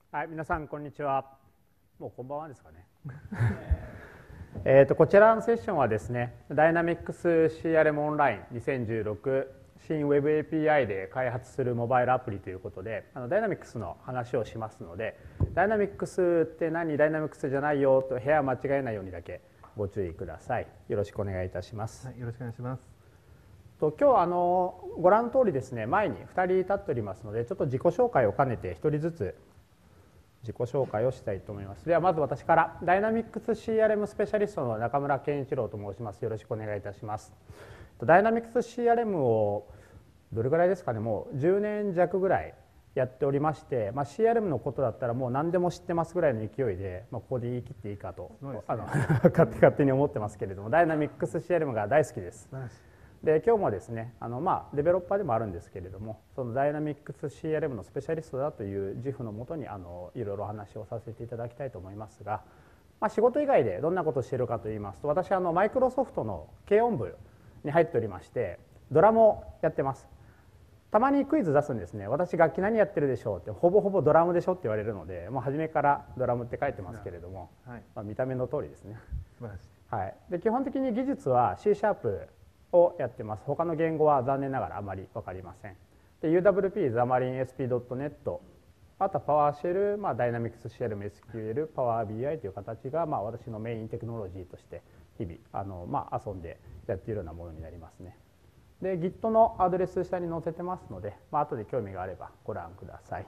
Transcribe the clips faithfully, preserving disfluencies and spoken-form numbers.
はい、皆さんこんにちは。もうこんばんはですかね。えっとこちらのセッションはですね、Dynamics シーアールエム オンラインにせんじゅうろく新 Web エーピーアイ で開発するモバイルアプリということで、あの Dynamics の話をしますので、Dynamics って何、Dynamics じゃないよと部屋間違えないようにだけご注意ください。よろしくお願いいたします。 はい、よろしくお願いします。 と今日あのご覧の通りですね、前にふたり立っておりますので、ちょっと自己紹介を兼ねてひとりずつ自己紹介をしたいと思います。ではまず私から、ダイナミックス シーアールエム スペシャリストの中村健一郎と申します。よろしくお願いいたします。ダイナミックス シーアールエム をどれぐらいですかね、もうじゅうねん弱ぐらいやっておりまして、まあ、シーアールエム のことだったらもう何でも知ってますぐらいの勢いで、まあ、ここで言い切っていいかと、ね、あの勝手勝手に思ってますけれども、ダイナミックス シーアールエム が大好きです。で今日もですね、あのまあデベロッパーでもあるんですけれども、そのダイナミックス シーアールエム のスペシャリストだという自負のもとにあのいろいろお話をさせていただきたいと思いますが、まあ、仕事以外でどんなことをしているかといいますと、私はあのマイクロソフトの軽音部に入っておりまして、ドラムをやってます。たまにクイズ出すんですね。私楽器何やってるでしょうって、ほぼほぼドラムでしょって言われるので、もう初めからドラムって書いてますけれども、はい、まあ見た目の通りですね。 素晴らしい。 はい、で基本的に技術は C シャープをやってます。他の言語は残念ながらあまり分かりません。で ユーダブリューピー、ザマリン、エスピードットネット、あとはパワーシェル、まあ、ダイナミクス シーアールエム、エスキューエル、パワー ビーアイ という形が、まあ、私のメインテクノロジーとして日々あの、まあ、遊んでやっているようなものになりますね。で Git のアドレス下に載せてますので、まあ後で興味があればご覧ください。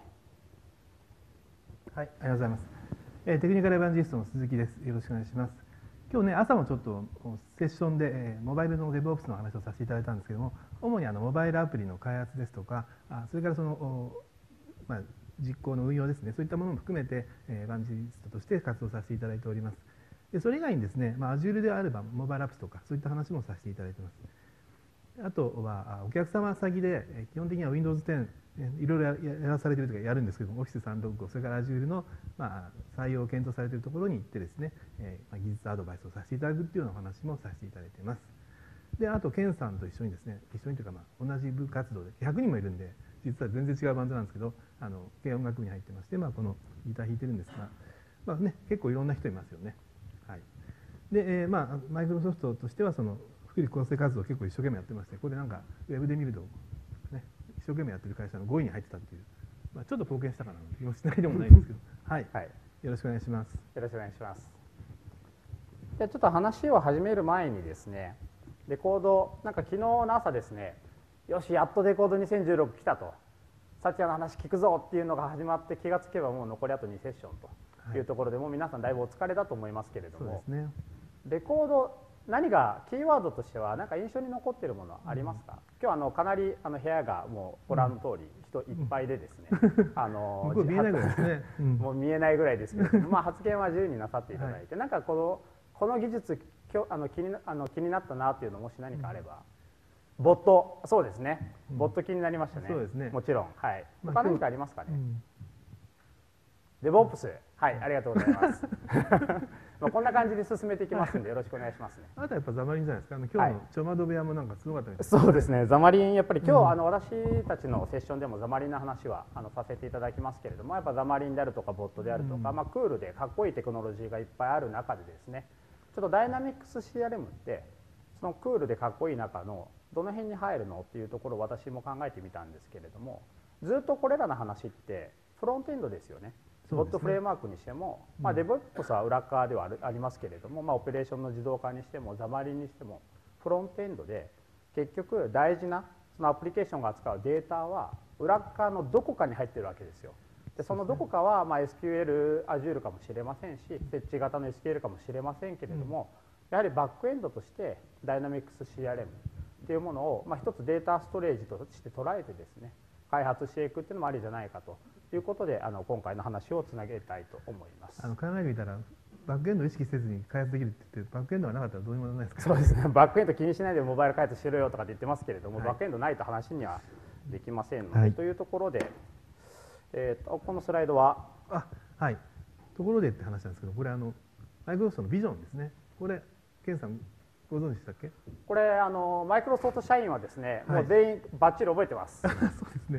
はい、ありがとうございます。えー、テクニカルエヴァンジリストの鈴木です。よろしくお願いします。今日ね、朝もちょっとセッションで、えー、モバイルの DevOps の話をさせていただいたんですけども、主にあのモバイルアプリの開発ですとか、あそれからその、まあ、実行の運用ですね、そういったものも含めて、えー、エヴァンジリストとして活動させていただいております。でそれ以外にですね、まあ、Azure であればモバイルアップとか、そういった話もさせていただいています。あとは、お客様先で、基本的には ウィンドウズテン、いろいろやらされているというか、やるんですけども、オフィスさんろくご、それから Azure の、まあ、採用を検討されているところに行ってですね、えーまあ、技術アドバイスをさせていただくというようなお話もさせていただいています。で、あと、ケンさんと一緒にですね、一緒にというか、まあ、同じ部活動で、ひゃくにんもいるんで、実は全然違うバンドなんですけど、あの軽音楽部に入ってまして、まあ、このギター弾いてるんですが、まあね、結構いろんな人いますよね。はい、で、えーまあ、マイクロソフトとしては、その、福利厚生活動を結構一生懸命やってまして、これなんかウェブで見ると、ね、一生懸命やってる会社のごいに入ってたっていう、まあ、ちょっと貢献したかな気もしないでもないんですけど、はい、はい、よろしくお願いします。 よろしくお願いします。じゃあちょっと話を始める前にですね、レコードなんか昨日の朝ですね、よしやっとレコードにせんじゅうろく来たと、サチヤの話聞くぞっていうのが始まって、気がつけばもう残りあとにセッションというところで、もう皆さんだいぶお疲れだと思いますけれども、そうですね、レコード何がキーワードとしては何か印象に残っているものはありますか？うん、今日あのかなりあの部屋がもうご覧の通り人いっぱいでですね、あの見えないぐらいですね、 うん、もう見えないぐらいですけれども、まあ発言は自由になさっていただいて、はい、なんかこのこの技術今日あの気にあの気になったなというのもし何かあれば、うん、ボット、そうですね、うん、ボット気になりましたね。そうですね、もちろん、はい。他何かありますかね？うん、デボップス、はい、ありがとうございます。まあこんな感じで進めていきますのでよろしくお願いしますね。 あなたやっぱザマリンじゃないですか。あの今日のちょまど部屋もなんかすごかったです。 そうですね。ザマリンやっぱり今日、うん、あの私たちのセッションでもザマリンの話はあのさせていただきますけれども、やっぱザマリンであるとかボットであるとか、うん、まあクールでかっこいいテクノロジーがいっぱいある中でですね、ちょっとダイナミックス シーアールエム ってそのクールでかっこいい中のどの辺に入るのっていうところを私も考えてみたんですけれども、ずっとこれらの話ってフロントエンドですよね。ボットフレームワークにしても、まあ、デボップスは裏側ではありますけれども、まあ、オペレーションの自動化にしてもザマリンにしてもフロントエンドで結局大事なそのアプリケーションが扱うデータは裏側のどこかに入ってるわけですよ。でそのどこかはまあ エスキューエル、Azure かもしれませんし、設置型の エスキューエル かもしれませんけれども、やはりバックエンドとして Dynamics シーアールエム っていうものをまあ一つデータストレージとして捉えてですね、開発していくっていうのもありじゃないかということで、あの今回の話をつなげたいと思います。 あの考えてみたらバックエンドを意識せずに開発できるって言って、バックエンドがなかったらどうにもならないですか？ そうですね、バックエンド気にしないでモバイル開発しろよとかって言ってますけれども、はい、バックエンドないと話にはできませんので、はい、というところで、えー、とこのスライドはあはいところでって話なんですけど、これあのマイクロソフトのビジョンですね。これケンさんご存知でしたっけ？ これあのマイクロソフト社員はですね、はい、もう全員バッチリ覚えてます。 そうですね。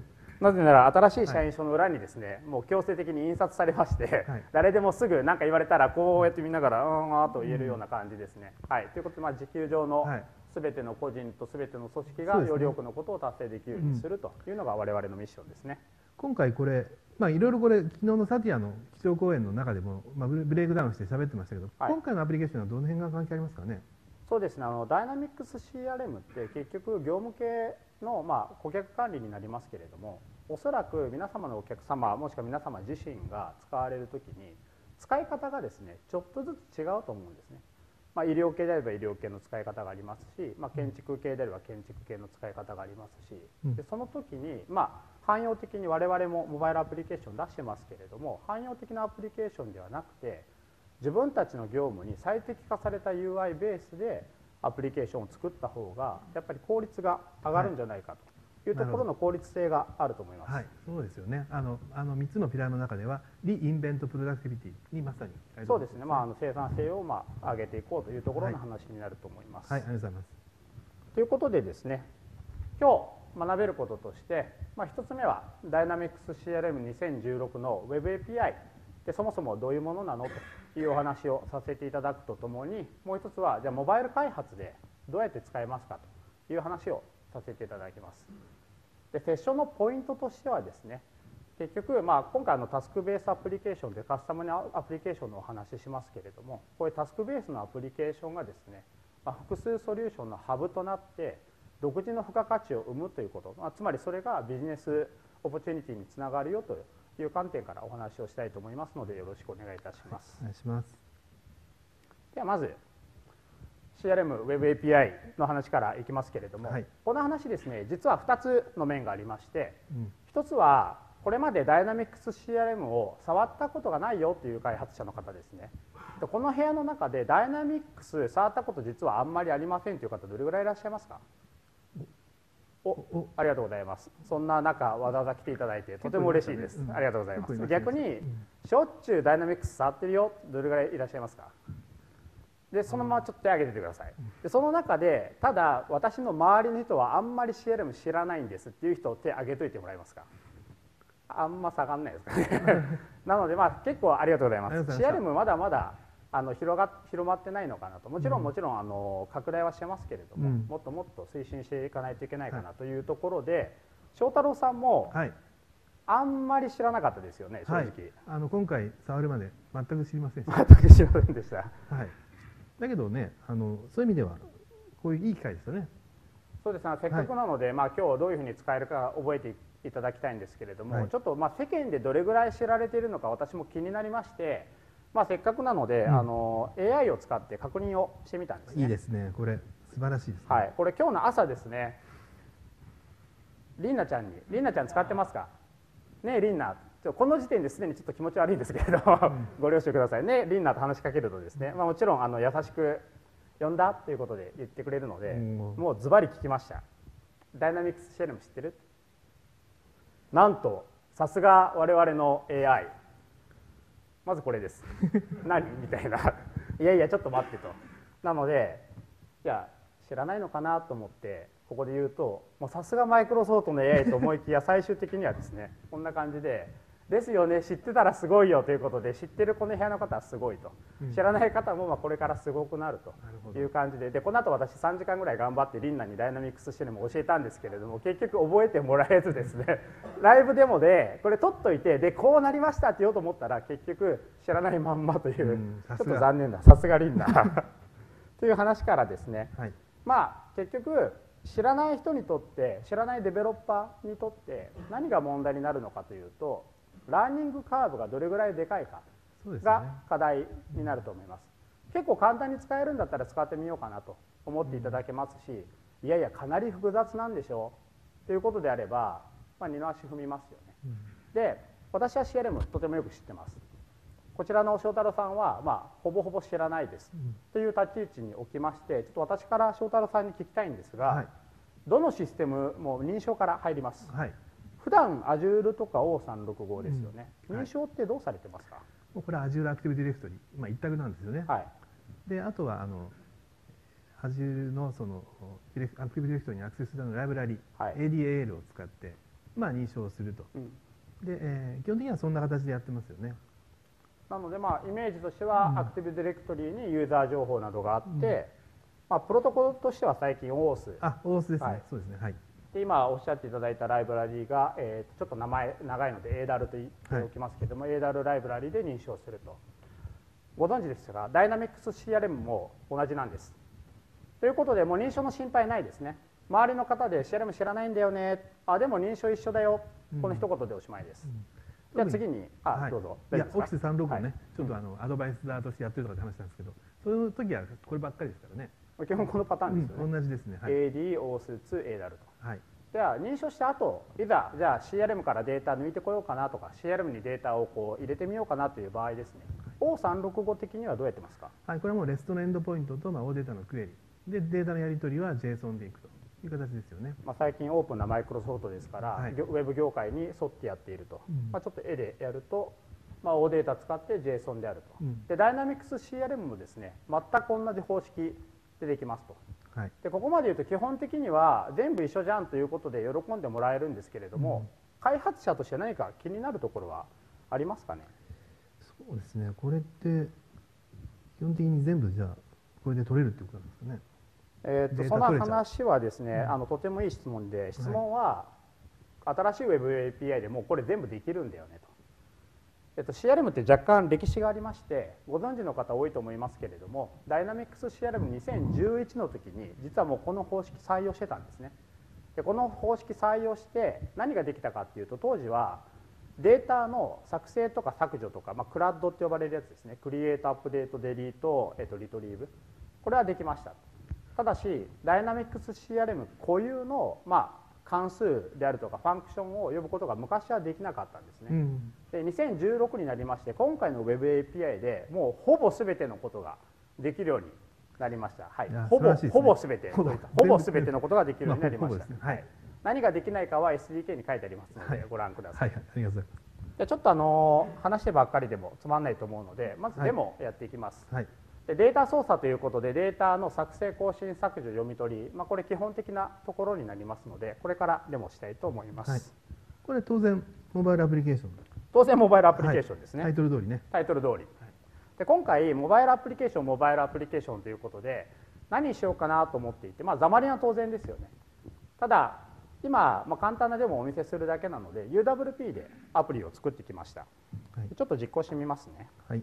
なぜなら新しい社員証の裏にですね、はい、もう強制的に印刷されまして、はい、誰でもすぐ何か言われたらこうやって見ながら「うんあ」と言えるような感じですね。うん、はい、ということで、まあ、地球上の全ての個人と全ての組織がより多くのことを達成できるようにするというのが我々のミッションですね。 今回これ、まあ、いろいろこれ昨日のサティアの基調講演の中でも、まあ、ブレイクダウンして喋ってましたけど、はい、今回のアプリケーションはどの辺が関係ありますかね。 そうですね、あのダイナミックス シーアールエム って結局業務系の、まあ、顧客管理になりますけれども、おそらく皆様のお客様もしくは皆様自身が使われるときに使い方がですねちょっとずつ違うと思うんですね。まあ、医療系であれば医療系の使い方がありますし、まあ、建築系であれば建築系の使い方がありますし、でその時に、まあ、汎用的に我々もモバイルアプリケーション出してますけれども、汎用的なアプリケーションではなくて自分たちの業務に最適化された ユーアイ ベースでアプリケーションを作った方がやっぱり効率が上がるんじゃないかというところの効率性があると思います。 はい、そうですよね。あのあのみっつのピラーの中ではリインベントプロダクティビティにまさにそうですね。まああの生産性をまあ上げていこうというところの話になると思います。 はい、はい、ありがとうございます。 ということでですね、今日学べることとして、まあ、ひとつめは ダイナミックスシーアールエムにせんじゅうろく の Web エーピーアイ でそもそもどういうものなのというお話をさせていただくとともに、もう一つはじゃあモバイル開発でどうやって使えますかという話をさせていただきます。でセッションのポイントとしてはですね、結局、まあ、今回のタスクベースアプリケーションでカスタムアプリケーションのお話ししますけれども、こういうタスクベースのアプリケーションがですね、まあ、複数ソリューションのハブとなって独自の付加価値を生むということ、まあ、つまりそれがビジネスオポチュニティにつながるよという観点からお話をしたいと思いますので、よろしくお願いいたします。 はい、お願いします。 ではまず シーアールエム Web エーピーアイ の話からいきますけれども、はい、この話ですね、実はふたつの面がありまして、うん、ひとつはこれまで ダイナミックスシーアールエム を触ったことがないよという開発者の方ですね。でこの部屋の中でダイナミックス触ったこと実はあんまりありませんという方どれぐらいいらっしゃいますか。おおありがとうございます。そんな中わざわざ来ていただいてとても嬉しいです。うん、ありがとうございます。逆にしょっちゅうダイナミックス触ってるよどれぐらいいらっしゃいますか。でそのままちょっと手を挙げててください。でその中でただ私の周りの人はあんまり シーアールエム 知らないんですっていう人を手を挙げといてもらえますか。あんま下がんないですかねなのでまあ結構ありがとうございます。シーアールエム まだまだあの 広が広まってないのかなと、もちろんもちろんあの拡大はしてますけれども、うん、もっともっと推進していかないといけないかなというところで、はい、翔太郎さんも、はい、あんまり知らなかったですよね、正直。はい、 あの今回触るまで全く知りませんでした。全く知りませんでした。はい、 だけどね、あのそういう意味ではこういういい機会ですよね。 そうですね。せっかくなので、はい、まあ今日どういうふうに使えるか覚えていただきたいんですけれども、はい、ちょっとまあ世間でどれぐらい知られているのか私も気になりまして、まあせっかくなので、うん、あの エーアイ を使って確認をしてみたんですね。 いいですね。これ素晴らしいですね。 はい。これ今日の朝ですね。りんなちゃんに、りんなちゃん使ってますか。ねえりんな。この時点ですでにちょっと気持ち悪いんですけれど、うん、ご了承くださいね。りんなと話しかけるとですね、まあもちろんあの優しく呼んだということで言ってくれるので、うん、もうズバリ聞きました。ダイナミックスシーアールエム知ってる？なんとさすが我々の エーアイ。まずこれです何みたいないやいやちょっと待ってと。なのでいや知らないのかなと思ってここで言うと、もうさすがマイクロソフトの エーアイ と思いきや最終的にはですねこんな感じでですよね、知ってたらすごいよということで、知ってるこの部屋の方はすごいと、うん、知らない方もまあこれからすごくなるという感じで、でこの後私さんじかんぐらい頑張ってリンナにダイナミックスシーアールエムを教えたんですけれども、結局覚えてもらえずですねライブデモでこれ取っといて、でこうなりましたって言おうと思ったら結局知らないまんまという、うん、ちょっと残念だ、さすがリンナという話からですね、はい、まあ結局知らない人にとって、知らないデベロッパーにとって何が問題になるのかというと、ラーニングカーブがどれぐらいでかいかが課題になると思います。結構簡単に使えるんだったら使ってみようかなと思っていただけますし、いやいやかなり複雑なんでしょうということであれば、まあ、二の足踏みますよね。で私は シーアールエム とてもよく知ってます。こちらの翔太郎さんは、まあ、ほぼほぼ知らないですという立ち位置におきまして、ちょっと私から翔太郎さんに聞きたいんですが、はい、どのシステムも認証から入ります。はい、普段 Azure とか オーさんろくご ですよね、うん、認証ってどうされてますか。 もうこれは Azure Active Directory、まあ、一択なんですよね。はい、であとはあの Azure のその Active Directory にアクセスするためのライブラリ、はい、エーディーエーエル を使ってまあ、認証すると、 うん、 で、えー、基本的にはそんな形でやってますよね。 なので、まあ、イメージとしては、 うん、 アクティブディレクトリにユーザー情報などがあって、 うん、 まあ、プロトコルとしては最近 オース、 あ、オースですね、 はい、 そうですね、はい、 で今おっしゃっていただいたライブラリが、えー、ちょっと名前長いので エーダル と言っておきますけれども、はい、エーダル ライブラリで認証すると。ご存知ですが、ダイナミックス シーアールエム も同じなんです。ということで、もう認証の心配ないですね。周りの方で シーアールエム 知らないんだよね、あ、でも認証一緒だよ、うん、この一言でおしまいです。うん、じゃあ次に、あ、はい、どうぞ。 いや、オフィスさんろくをね、はい、ちょっとあの、うん、アドバイスダーとしてやってるとかって話なんですけど、そういう時はこればっかりですからね。 基本このパターンですよね。 うん、同じですね。はい、 エーディー、オースツー、エーダル と。 はい、 では認証した後、いざじゃあ シーアールエム からデータ抜いてこようかなとか シーアールエム にデータをこう入れてみようかなという場合ですね、オーさんろくご 的にはどうやってますか？ はい、これはもう レスト のエンドポイントと、まあ、オーデータのクエリでデータのやり取りは ジェイソン でいくという形ですよね。 まあ最近オープンなマイクロソフトですから、はい、ウェブ業界に沿ってやっていると、うん、まあちょっと絵でやると、まあ、オーデータ使って ジェイソン であると、うん、でダイナミックス シーアールエム もですね全く同じ方式でできますと。はい、でここまで言うと基本的には全部一緒じゃんということで喜んでもらえるんですけれども、うん、開発者として何か気になるところはありますかね？ そうですね、これって基本的に全部じゃあこれで取れるっていうことなんですかね。 えー、とその話はですね、うん、あのとてもいい質問で、質問は、はい、新しい Web エーピーアイ でもうこれ全部できるんだよねと。えっと、シーアールエム って若干歴史がありまして、ご存知の方多いと思いますけれども、ダイナミックス シーアールエムにせんじゅういちの時に実はもうこの方式採用してたんですね。でこの方式採用して何ができたかっていうと、当時はデータの作成とか削除とか、まあ、クラッドって呼ばれるやつですね、クリエイト、アップデート、デリート、えっと、リトリーブ、これはできました。ただしダイナミックス シーアールエム 固有の、まあ、関数であるとかファンクションを呼ぶことが昔はできなかったんですね。うん、でにせんじゅうろくになりまして、今回の Web エーピーアイ でもうほぼ全てのことができるようになりました。はい、ほぼ、ね、ほぼ全てほぼ全てのことができるようになりました。まあね、はい、何ができないかは エスディーケー に書いてありますので、はい、ご覧ください。はいはい、ありがとうございます。でちょっとあの話してばっかりでもつまんないと思うので、まずデモやっていきます。はい、でデータ操作ということで、データの作成、更新、削除、読み取り、まあ、これ基本的なところになりますので、これからデモしたいと思います。はい、 これ当然モバイルアプリケーション、 当然モバイルアプリケーションですね。 はい、タイトル通りね。 タイトル通り。はい、で今回モバイルアプリケーション、モバイルアプリケーションということで何にしようかなと思っていて、まあ、ざまりは当然ですよね。ただ今、まあ、簡単なデモをお見せするだけなので ユーダブリューピー でアプリを作ってきました。はい、ちょっと実行してみますね。はい、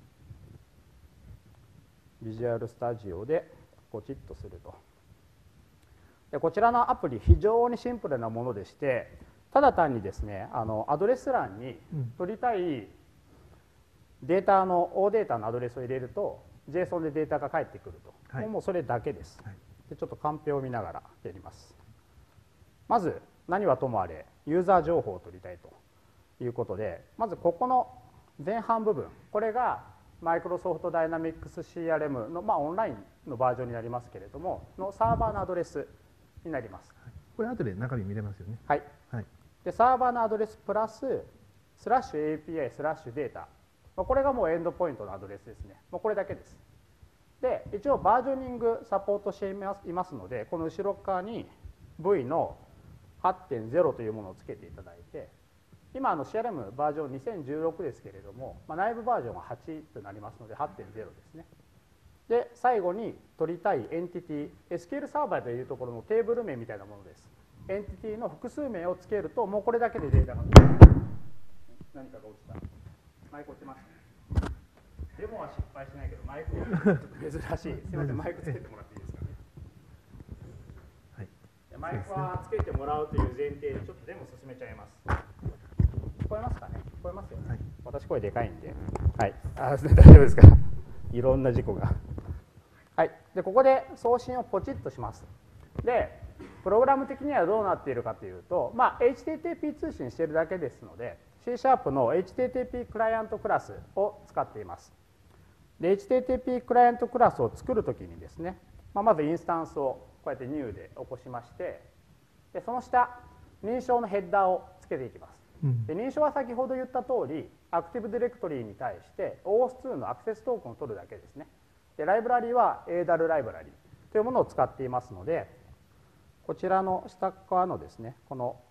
ビジュアルスタジオでポチッとすると。でこちらのアプリ非常にシンプルなものでして、ただ単にですねあのアドレス欄に取りたいデータの オー データのアドレスを入れると ジェイソン でデータが返ってくると、はい、もうそれだけです。はい、でちょっとカンペを見ながらやります。まず何はともあれユーザー情報を取りたいということで、まずここの前半部分、これがマイクロソフトダイナミックス シーアールエム の、まあ、オンラインのバージョンになりますけれどものサーバーのアドレスになります。 これ後で中身見れますよね。 はい、はい、でサーバーのアドレスプラススラッシュ エーピーアイ スラッシュデータ、これがもうエンドポイントのアドレスですね。もうこれだけです。で一応バージョニングサポートしていますので、この後ろ側に ブイ の はちてんゼロ というものをつけていただいて、今あの シーアールエム バージョンにせんじゅうろくですけれども、まあ、内部バージョンははちとなりますので はちてんゼロ ですね。で最後に取りたいエンティティ、エスキューエル サーバーというところのテーブル名みたいなものです。エンティティの複数名をつけるともうこれだけでデータが何かが落ちた。マイク落ちましたね。デモは失敗しないけどマイクちょっと珍しい。すみません、マイクつけてもらっていいですかね。はい、マイクはつけてもらうという前提でちょっとデモ進めちゃいます。聞こえますかね？聞こえますよね。はい、私声でかいんで、はい、あ、大丈夫ですか？いろんな事故が。はい、でここで送信をポチッとします。でプログラム的にはどうなっているかというと、まあ、エイチティーティーピー 通信しているだけですので C シャープの エイチティーティーピー クライアントクラスを使っています。で エイチティーティーピー クライアントクラスを作るときにですね、まあ、まずインスタンスをこうやって ニュー で起こしまして、でその下認証のヘッダーをつけていきます。で認証は先ほど言った通りアクティブディレクトリに対して オーエスツー のアクセストークンを取るだけですね。でライブラリは エーダル ライブラリというものを使っていますので、こちらの下側のですねこの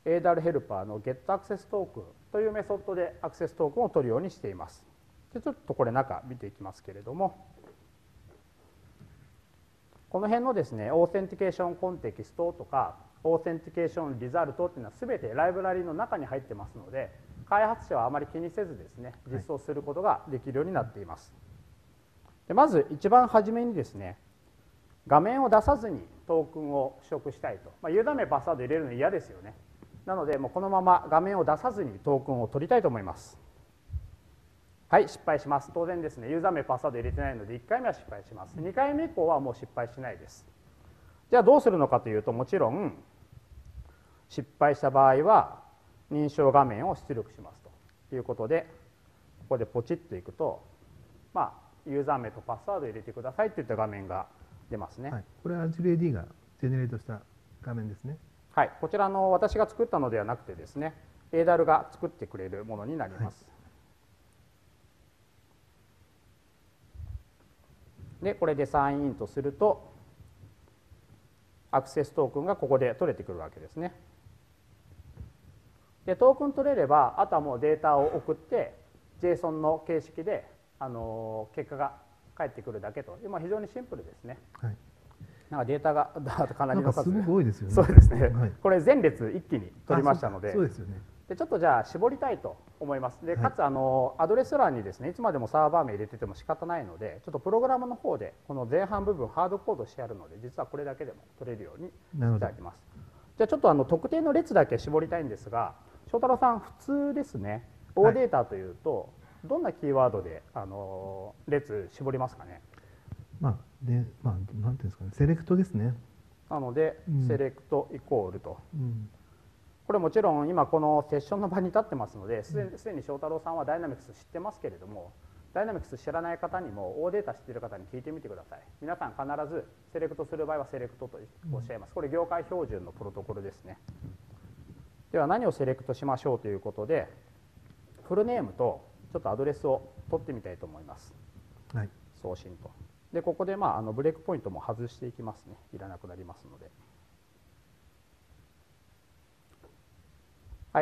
エーダル ヘルパーの ゲットアクセストークンというメソッドでアクセストークンを取るようにしています。でちょっとこれ中見ていきますけれども、この辺のですね、オーセンティケーションコンテキストとかオーセンティケーションリザルトっていうのは全てライブラリの中に入ってますので、開発者はあまり気にせずですね、実装することができるようになっています。でまず一番初めにですね、画面を出さずにトークンを取得したいと、まあ、ユーザー名パスワード入れるの嫌ですよね。なのでもうこのまま画面を出さずにトークンを取りたいと思います。はい、失敗します。当然ですね、ユーザー名パスワード入れてないのでいっかいめは失敗します。にかいめ以降はもう失敗しないです。じゃあどうするのかというと、もちろん失敗した場合は認証画面を出力しますということで、ここでポチッといくと、まあ、ユーザー名とパスワード入れてくださいといった画面が出ますね。 はい、これは Azure エーディー がジェネレートした画面ですね。 はい、こちらの私が作ったのではなくてですね、エーダル が作ってくれるものになります。はい、でこれでサインインとするとアクセストークンがここで取れてくるわけですね。でトークン取れればあとはもうデータを送って ジェイソン の形式であの結果が返ってくるだけという、まあ、非常にシンプルですね。はい、なんかデータがかなりの数すごく多いですよね。 そうですね、はい、これ前列一気に取りましたので、 そうですよね。 でちょっとじゃあ絞りたいと思います。でかつあのアドレス欄にですね、いつまでもサーバー名入れてても仕方ないので、ちょっとプログラムの方でこの前半部分ハードコードしてあるので、実はこれだけでも取れるようにしてあります。じゃあちょっとあの特定の列だけ絞りたいんですが、翔太郎さん普通ですね、オーデータというと、はい、どんなキーワードであの列絞りますかね。 まあでまあなんていうんですかね、セレクトですね。 なので、うん、セレクトイコールと。うん、これもちろん今このセッションの場に立ってますので、すでに翔太郎さんはダイナミクス知ってますけれども、ダイナミクス知らない方にもオーデータ知っている方に聞いてみてください。皆さん必ずセレクトする場合はセレクトとおっしゃいます。これ業界標準のプロトコルですね。では何をセレクトしましょうということで、フルネームとちょっとアドレスを取ってみたいと思います。はい、送信と。でここで、まあ、あのブレイクポイントも外していきますね。いらなくなりますので。はい。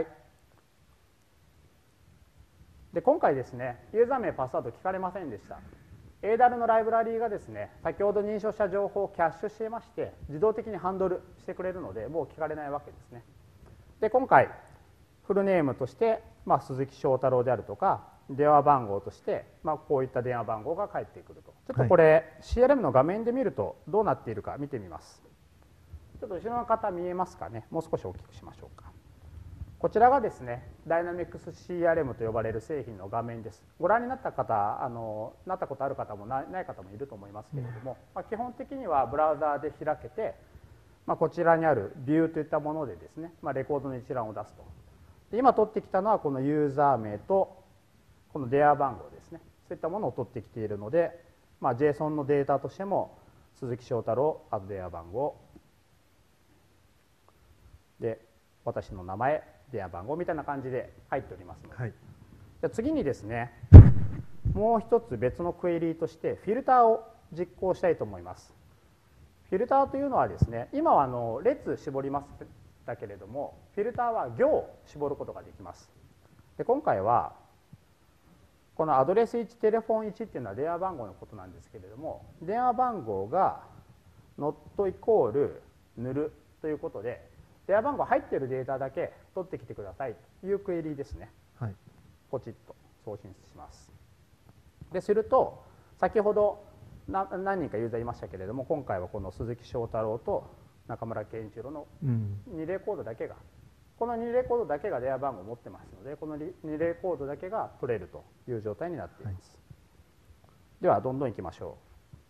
で今回ですね、ユーザー名パスワード聞かれませんでした。エーダル のライブラリーがですね、先ほど認証した情報をキャッシュしていまして、自動的にハンドルしてくれるので、もう聞かれないわけですね。で今回フルネームとして、まあ、鈴木翔太郎であるとか、電話番号として、まあ、こういった電話番号が返ってくると。ちょっとこれ、はい、シーアールエム の画面で見るとどうなっているか見てみます。ちょっと後ろの方見えますかね。もう少し大きくしましょうか。こちらがですね、ダイナミクス シーアールエム と呼ばれる製品の画面です。ご覧になった方、あのなったことある方もない方もいると思いますけれども、まあ、基本的にはブラウザーで開けて、まあ、こちらにあるビューといったものでですね、まあ、レコードの一覧を出すと。で今取ってきたのはこのユーザー名とこの電話番号ですね。そういったものを取ってきているので、まあ、ジェイソン のデータとしても鈴木翔太郎、あと電話番号で私の名前、電話番号みたいな感じで入っておりますので、はい、じゃあ次にですね、もう一つ別のクエリとしてフィルターを実行したいと思います。フィルターというのはですね、今はあの列絞りましたけれども、フィルターは行を絞ることができます。で今回はこのアドレスいち、テレフォンいちっていうのは電話番号のことなんですけれども、電話番号が not イコール ヌル ということで、電話番号入っているデータだけ取ってきてくださいというクエリですね。はい、ポチッと送信します。ですると先ほど何人かユーザーいましたけれども、今回はこの鈴木翔太郎と中村健一郎のに例コードだけが、このに例コードだけが電話番号を持ってますので、このに例コードだけが取れるという状態になっています。はい、ではどんどんいきましょ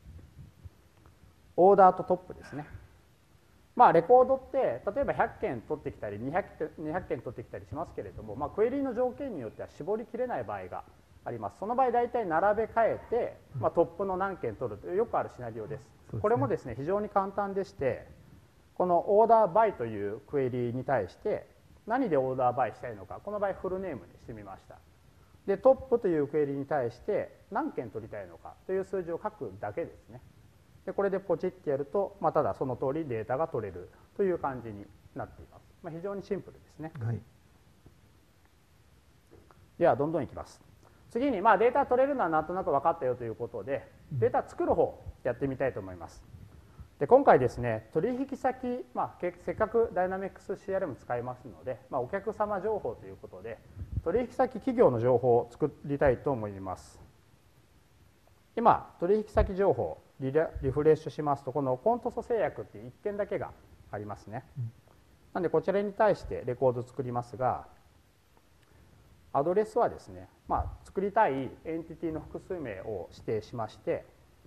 う。オーダーとトップですね。まあレコードって例えばひゃっけん取ってきたりにひゃくけん取ってきたりしますけれども、まあ、クエリの条件によっては絞りきれない場合があります。その場合大体並べ替えて、まあ、トップの何件取るというよくあるシナリオです。これもですね非常に簡単でして、このオーダーバイというクエリに対して何でオーダーバイしたいのか、この場合フルネームにしてみました。でトップというクエリに対して何件取りたいのかという数字を書くだけですね。でこれでポチッてやると、まあ、ただその通りデータが取れるという感じになっています。 まあ、非常にシンプルですね。 はい、 ではどんどんいきます。次にまあデータ取れるのはなんとなく分かったよということで、データ作る方やってみたいと思います。で今回ですね、取引先、まあ、せっかく ダイナミックスシーアールエム 使いますので、まあ、お客様情報ということで取引先企業の情報を作りたいと思います。今取引先情報リリフレッシュしますと、このコントソ製薬っていういっけんだけがありますね。なのでこちらに対してレコードを作りますが、アドレスはですね、まあ、作りたいエンティティの複数名を指定しまして、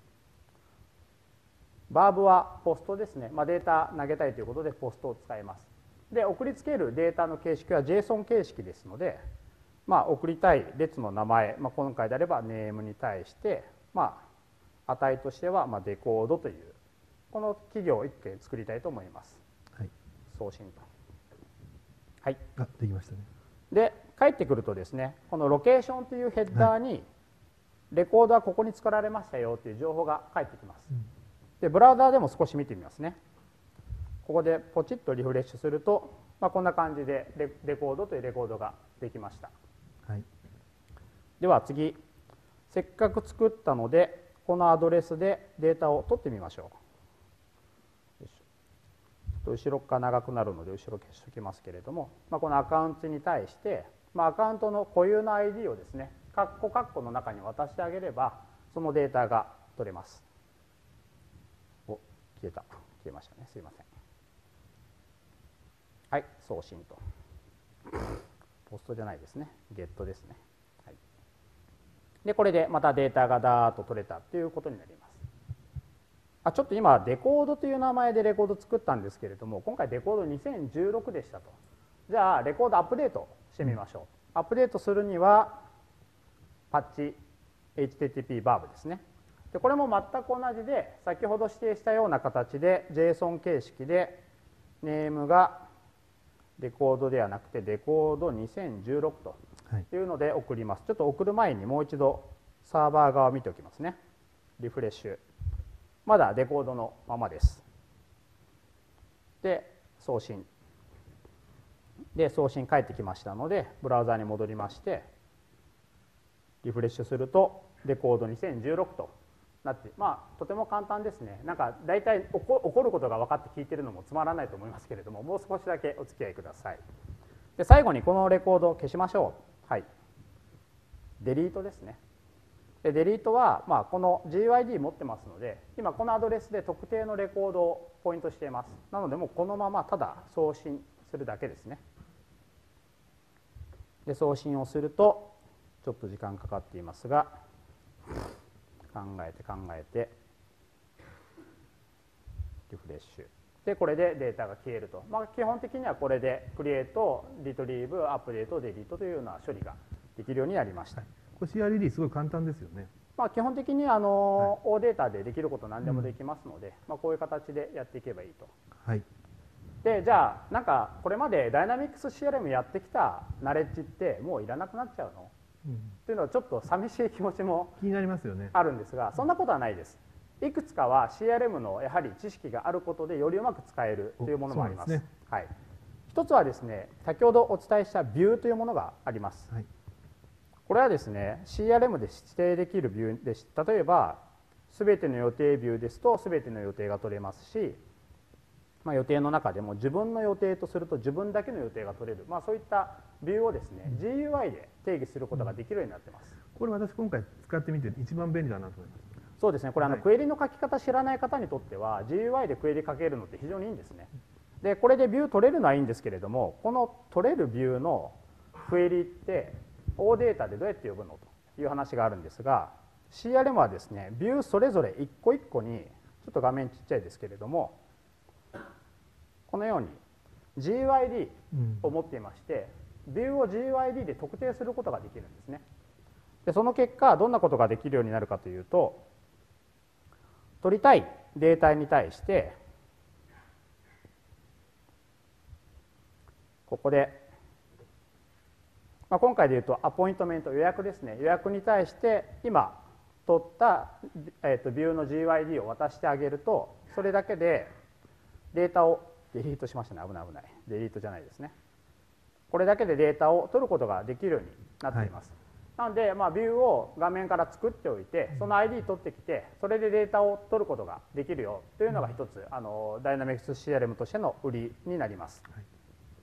バーブはポストですね、まあ、データ投げたいということでポストを使います。で送りつけるデータの形式は ジェイソン 形式ですので、まあ、送りたい列の名前、まあ、今回であればネームに対して、まあ、値としてはまあデコードというこの企業をいっけん作りたいと思います。 はい、 送信と。はい。 あ、できましたね。 で帰ってくるとですね、このロケーションというヘッダーにレコードはここに作られましたよという情報が返ってきます。うん、でブラウザーでも少し見てみますね。ここでポチッとリフレッシュすると、まあ、こんな感じで レ, レコードというレコードができました。 はい、では次、せっかく作ったのでこのアドレスでデータを取ってみましょう。ちょっと後ろ側長くなるので後ろ消しておきますけれども、まあ、このアカウントに対して、まあ、アカウントの固有の アイディー をですね、カッコカッコの中に渡してあげればそのデータが取れます。お、消えた。消えましたね。すいません。はい、送信と。ポストじゃないですね。ゲットですね。はい、で、これでまたデータがダーッと取れたということになります。あ、ちょっと今、デコードという名前でレコード作ったんですけれども、今回デコードにせんじゅうろくでしたと。じゃあ、レコードアップデートしてみましょう。アップデートするには、パッチ エイチティーティーピー バーブですね。でこれも全く同じで、先ほど指定したような形で ジェイソン 形式でネームがレコードではなくてデコードにせんじゅうろくというので送ります。はい、ちょっと送る前にもう一度サーバー側を見ておきますね。リフレッシュ。まだデコードのままです。で、送信。で、送信返ってきましたので、ブラウザに戻りまして、リフレッシュするとデコードにせんじゅうろくとなって、まあとても簡単ですね。なんか大体起こることが分かって聞いてるのもつまらないと思いますけれども、もう少しだけお付き合いください。で最後にこのレコードを消しましょう。はい、デリートですね。でデリートは、まあ、この ジーユーアイディー 持ってますので、今このアドレスで特定のレコードをポイントしています。なのでもうこのままただ送信するだけですね。で送信をするとちょっと時間かかっていますが、考えて考えてリフレッシュでこれでデータが消えると、まあ、基本的にはこれでクリエイト、リトリーブ、アップデート、デリートというような処理ができるようになりました。 これ シーアールイーディー すごい簡単ですよね。 まあ基本的にあの、はい、大データでできること何でもできますので、うん、まあこういう形でやっていけばいいと。 はい、 でじゃあなんかこれまでダイナミックス シーアールエム やってきたナレッジってもういらなくなっちゃうの、うん、っていうのはちょっと寂しい気持ちも気になりますよね。 あるんですが、そんなことはないです。いくつかは シーアールエム のやはり知識があることでよりうまく使えるというものもあります。 ね、 はい、一つはですね、先ほどお伝えしたビューというものがあります。はい、これはですね シーアールエム で指定できるビューです。例えば全ての予定ビューですと全ての予定が取れますし、まあ、予定の中でも自分の予定とすると自分だけの予定が取れる、まあ、そういったビューをですね ジーユーアイ で定義することができるようになっています。 これ私今回使ってみて一番便利だなと思います。 そうですね、これあの、はい、クエリの書き方知らない方にとっては ジーユーアイ でクエリ書けるのって非常にいいんですね。でこれでビュー取れるのはいいんですけれども、この取れるビューのクエリって大データでどうやって呼ぶのという話があるんですが、 シーアールエム はですねビューそれぞれ一個一個に、ちょっと画面ちっちゃいですけれども、このように ジーユーアイディー を持っていまして、うん、ビューを ジーユーアイディー で特定することができるんですね。でその結果どんなことができるようになるかというと、取りたいデータに対してここで、まあ、今回でいうとアポイントメント、予約ですね、予約に対して今取った、えー、とビューの ジーユーアイディー を渡してあげると、それだけでデータをデリートしましたね。危ない危ない。デリートじゃないですね。これだけでデータを取ることができるようになっています。はい、なので、まあ、ビューを画面から作っておいて、その アイディー 取ってきて、それでデータを取ることができるよというのが一つ、あのダイナミクス シーアールエム としての売りになります。はい、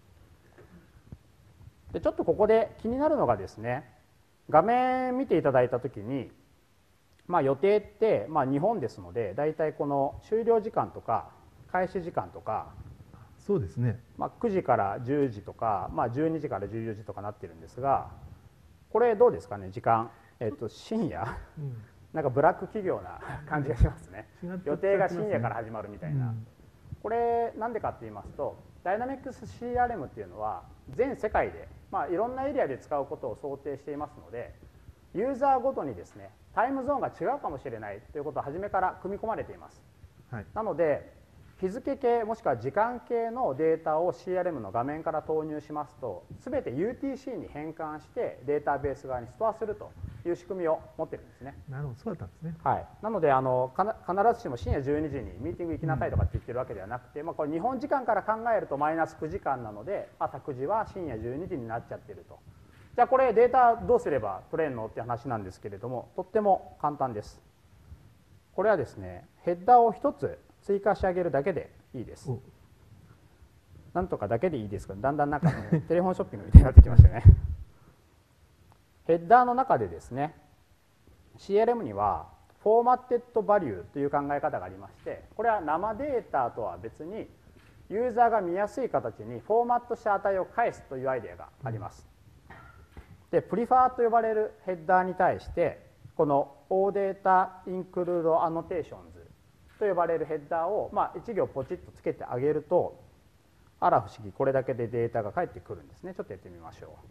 でちょっとここで気になるのがですね、画面見ていただいたときに、まあ、予定って、まあ、日本ですので、だいたいこの終了時間とか開始時間とか、 そうですね、 まあ、くじからじゅうじとか、まあ、じゅうにじからじゅうよじとかなってるんですが、これどうですかね、時間、えっと、深夜、うん、なんかブラック企業な感じがしますね。予定が深夜から始まるみたいな。うん、これなんでかって言いますと、ダイナミクス シーアールエム っていうのは全世界で、まあ、いろんなエリアで使うことを想定していますので、ユーザーごとにですね、タイムゾーンが違うかもしれないということを初めから組み込まれています。はい、なので日付系もしくは時間系のデータを シーアールエム の画面から投入しますと、全て ユーティーシー に変換してデータベース側にストアするという仕組みを持ってるんですね。 なるほど、そうだったんですね。 はい、なのであのかな必ずしも深夜じゅうにじにミーティング行きなさいとかって言ってるわけではなくて、うん、まあ、これ日本時間から考えるとマイナスくじかんなので、朝くじは深夜じゅうにじになっちゃってると。じゃあこれデータどうすれば取れるのって話なんですけれども、とっても簡単です。これはですね、ヘッダーをひとつ追加してあげるだけでいいです。なんとかだけでいいですが、だんだんなんか、ね、テレフォンショッピングみたいになってきましたね。ヘッダーの中でですね、シーアールエム にはフォーマッテッドバリューという考え方がありまして、これは生データとは別にユーザーが見やすい形にフォーマットした値を返すというアイデアがあります。で、プリファーと呼ばれるヘッダーに対して、この OData Include Annotations と呼ばれるヘッダーを、まあ、いち行ポチッとつけてあげると、あら不思議、これだけでデータが返ってくるんですね。ちょっとやってみましょ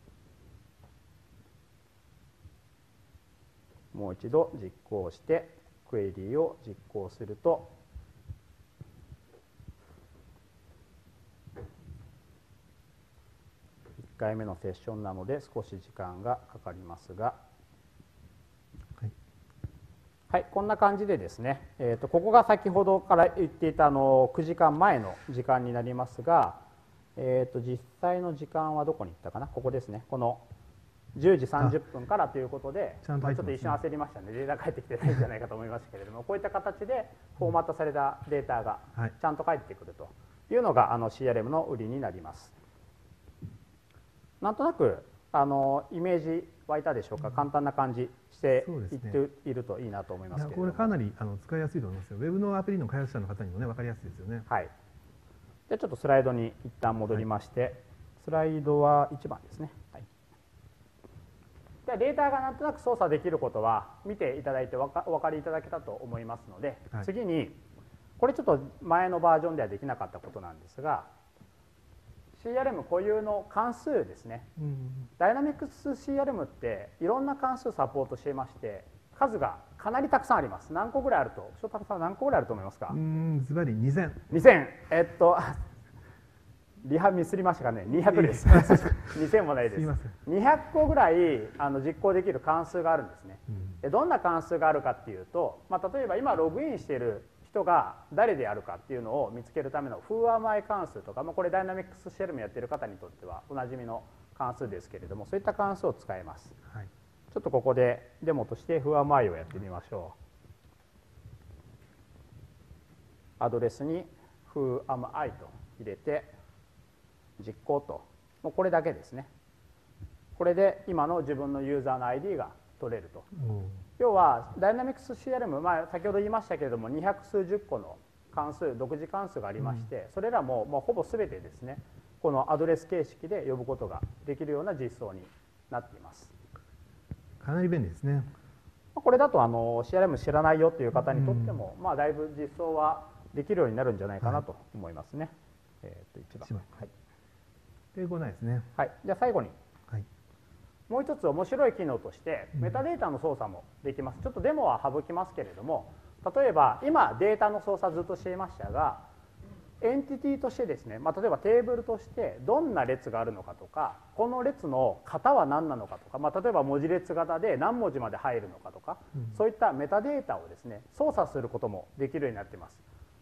う。もう一度実行してクエリを実行すると、いっかいめのセッションなので少し時間がかかりますが、はい、はい、こんな感じでですね、えーと、ここが先ほどから言っていたあのくじかんまえの時間になりますが、えーと、実際の時間はどこに行ったかな、ここですね、このじゅうじさんじゅっぷんからということで、ちょっと一瞬焦りましたね、データ返ってきてないんじゃないかと思いましたけれども、こういった形でフォーマットされたデータがちゃんと返ってくるというのがあの シーアールエム の売りになります。なんとなくあのイメージ湧いたでしょうか。簡単な感じしていっているといいなと思いますけれども、 これかなりあの使いやすいと思いますよ。ウェブのアプリの開発者の方にもね分かりやすいですよね。 はい。でちょっとスライドに一旦戻りまして、はい、スライドはいちばんですね。はい、でデータがなんとなく操作できることは見ていただいてお分かりいただけたと思いますので、はい、次にこれちょっと前のバージョンではできなかったことなんですが、シーアールエム 固有の関数ですね。うん、ダイナミクス シーアールエム っていろんな関数サポートしていまして、数がかなりたくさんあります。何個ぐらいあると、翔太さん何個ぐらいあると思いますか？ うん、ズバリにせん。 にせん、えっとリハミスりましたかね。にひゃくです。にせんもないです。にひゃっこぐらいあの実行できる関数があるんですね。うん、でどんな関数があるかっていうと、まあ、例えば今ログインしている人が誰であるかっていうのを見つけるための Who am I 関数とか、まあ、これダイナミクス シーアールエム やってる方にとってはおなじみの関数ですけれども、そういった関数を使えます。はい、ちょっとここでデモとして Who am I をやってみましょう。アドレスに Who am I と入れて実行と、もうこれだけですね。これで今の自分のユーザーの アイディー が取れると。要はダイナミクス シーアールエム、まあ、先ほど言いましたけれどもにひゃくすうじゅっこの関数、独自関数がありまして、うん、それらも、まあ、ほぼ全てですね、このアドレス形式で呼ぶことができるような実装になっています。 かなり便利ですね。 これだとあの シーアールエム 知らないよという方にとっても、うん、まあ、だいぶ実装はできるようになるんじゃないかなと思いますね。はい、えー、といちばん、はい、 抵抗ないですね。 はい、じゃあ最後に、はい、もう一つ面白い機能としてメタデータの操作もできます。ちょっとデモは省きますけれども、例えば今データの操作ずっとしていましたが、エンティティとしてですね、まあ、例えばテーブルとしてどんな列があるのかとか、この列の型は何なのかとか、まあ、例えば文字列型で何文字まで入るのかとか、うん、そういったメタデータをですね操作することもできるようになっています。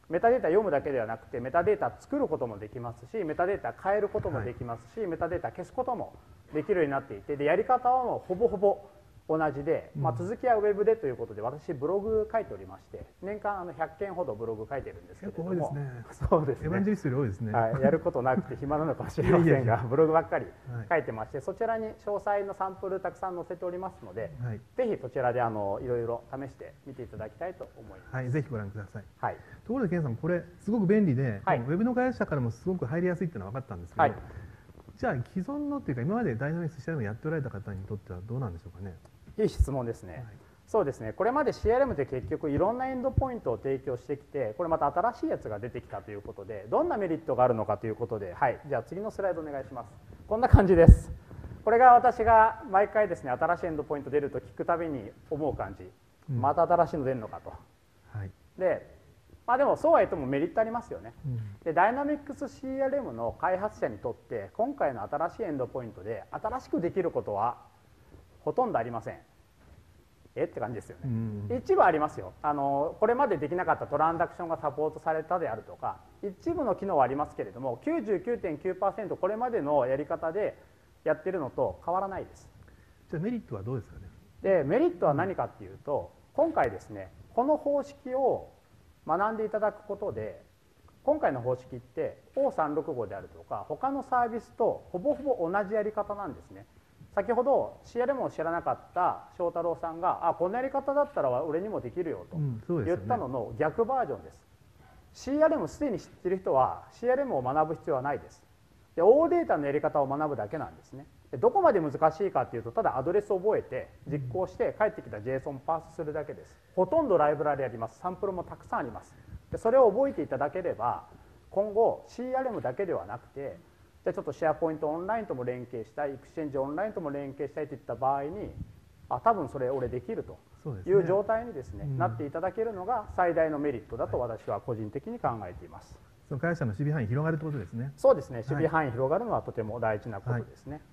メタデータ読むだけではなくてメタデータ作ることもできますし、メタデータ変えることもできますし、はい、メタデータ消すこともできるようになっていて、でやり方はもうほぼほぼ同じで、まあ、続きはウェブでということで、私ブログ書いておりまして、年間あのひゃっけんほどブログ書いてるんですけれども、 結構多いですね。 そうですね。 エヴァンジェリストより多いですね。 はい、やることなくて暇なのかもしれませんが、ブログばっかり書いてまして、そちらに詳細のサンプルたくさん載せておりますので、はい、ぜひそちらであのいろいろ試してみていただきたいと思います。 はい、ぜひご覧ください。 はい。 ところでケンさん、これすごく便利で、はい、ウェブの開発者からもすごく入りやすいっていうのは分かったんですけど、はい、じゃあ既存のっていうか今までダイナミクス シーアールエム やっておられた方にとってはどうなんでしょうかね。 いい質問ですね。はい、そうですね。これまで シーアールエム って結局いろんなエンドポイントを提供してきて、これまた新しいやつが出てきたということで、どんなメリットがあるのかということで、はい、じゃあ次のスライドお願いします。こんな感じです。これが私が毎回ですね、新しいエンドポイント出ると聞くたびに思う感じ、うん、また新しいの出るのかと。はい、で、まあでもそうは言ってもメリットありますよね。うん、で、ダイナミックス シーアールエム の開発者にとって今回の新しいエンドポイントで新しくできることはほとんどありません。えって感じですよね。うん、一部ありますよ。あのこれまでできなかったトランザクションがサポートされたであるとか、一部の機能はありますけれども きゅうじゅうきゅうてんきゅうパーセント これまでのやり方でやってるのと変わらないです。 じゃあメリットはどうですかね。 でメリットは何かっていうと、今回ですねこの方式を学んでいただくことで、今回の方式って オーさんろくご であるとか他のサービスとほぼほぼ同じやり方なんですね。先ほど シーアールエム を知らなかった翔太郎さんが、あ、こんなやり方だったら俺にもできるよと言ったのの逆バージョンです。シーアールエム すでに知っている人は シーアールエム を学ぶ必要はないです。で、大データのやり方を学ぶだけなんですね。で、どこまで難しいかっていうと、ただアドレスを覚えて実行して返ってきた ジェイソン をパースするだけです。ほとんどライブラリあります。サンプルもたくさんあります。で、それを覚えていただければ、今後 シーアールエム だけではなくて、じゃあちょっとシェアポイントオンラインとも連携したい、エクスチェンジオンラインとも連携したいといった場合に、あ、多分それ俺できるという状態にですね、うん、なっていただけるのが最大のメリットだと私は個人的に考えています。 その開発者の守備範囲広がるということですね。 そうですね。守備範囲広がるのはとても大事なことですね。はい、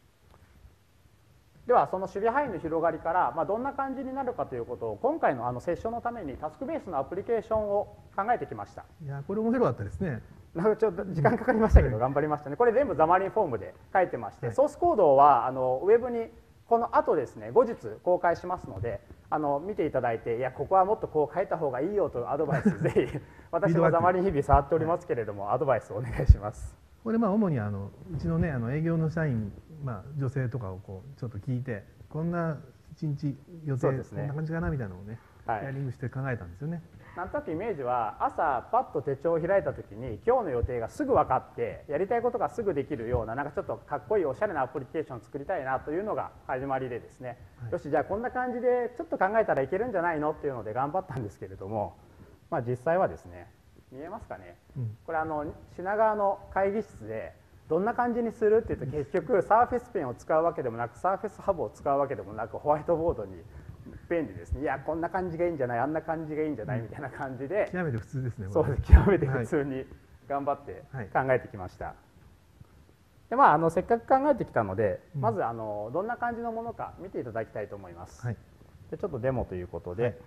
ではその守備範囲の広がりから、まあ、どんな感じになるかということを今回のあのセッションのためにタスクベースのアプリケーションを考えてきました。 いや、これ面白かったですね。 なんかちょっと時間かかりましたけど頑張りましたね。これ全部ザマリンフォームで書いてまして、はい、ソースコードはあのウェブにこの後ですね後日公開しますので、あの見ていただいて、いやここはもっとこう書いた方がいいよとアドバイスぜひ私もザマリン日々触っておりますけれども、はい、アドバイスをお願いします。 これまあ主にあのうちのねあの営業の社員、まあ、女性とかをこうちょっと聞いて、こんないちにち予定、ね、こんな感じかなみたいなのをね、はい、ヒアリングして考えたんですよね。 なんとなくイメージは、朝パッと手帳を開いた時に今日の予定がすぐ分かってやりたいことがすぐできるような、なんかちょっとかっこいいおしゃれなアプリケーションを作りたいなというのが始まりでですね、はい、よしじゃあこんな感じでちょっと考えたらいけるんじゃないのっていうので頑張ったんですけれども、まあ、実際はですね、見えますかね、うん、これあの品川の会議室でどんな感じにするっていうと、結局サーフェスペンを使うわけでもなくサーフェスハブを使うわけでもなくホワイトボードにペンでですね、いやこんな感じがいいんじゃない、あんな感じがいいんじゃないみたいな感じで、 極めて普通ですね。 そうです、極めて普通に頑張って考えてきました。はい、でまあ、あのせっかく考えてきたので、うん、まずあのどんな感じのものか見ていただきたいと思います。はい、でちょっとデモということで、はい、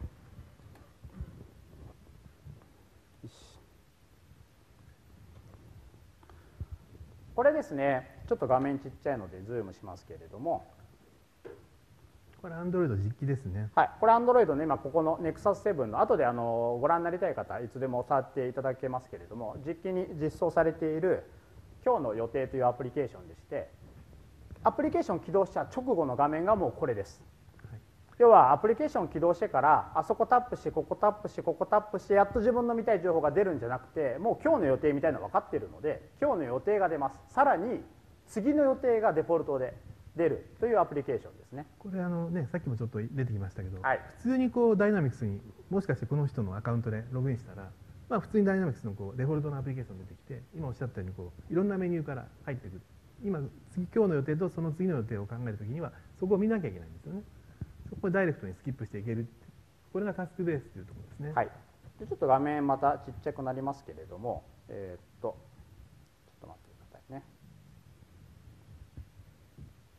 これですね、ちょっと画面ちっちゃいのでズームしますけれども、 これ Android 実機ですね。 はい、これ Android ね、今ここの ネクサスセブン の後であのご覧になりたい方いつでも触っていただけますけれども、実機に実装されている今日の予定というアプリケーションでして、アプリケーション起動した直後の画面がもうこれです。はい、要はアプリケーション起動してからあそこタップしてここタップしてここタップしてやっと自分の見たい情報が出るんじゃなくて、もう今日の予定みたいなの分かっているので今日の予定が出ます。さらに次の予定がデフォルトで出るというアプリケーションですね。 これあのね、さっきもちょっと出てきましたけど、 はい、 普通にこうダイナミクスにもしかしてこの人のアカウントでログインしたら、まあ、普通にダイナミクスのこうデフォルトのアプリケーション出てきて、今おっしゃったようにこういろんなメニューから入ってくる。今次今日の予定とその次の予定を考えるときにはそこを見なきゃいけないんですよね。そこをダイレクトにスキップしていける。これがタスクベースというところですね。 はい、でちょっと画面またちっちゃくなりますけれども、えー、っとちょっと待ってくださいね。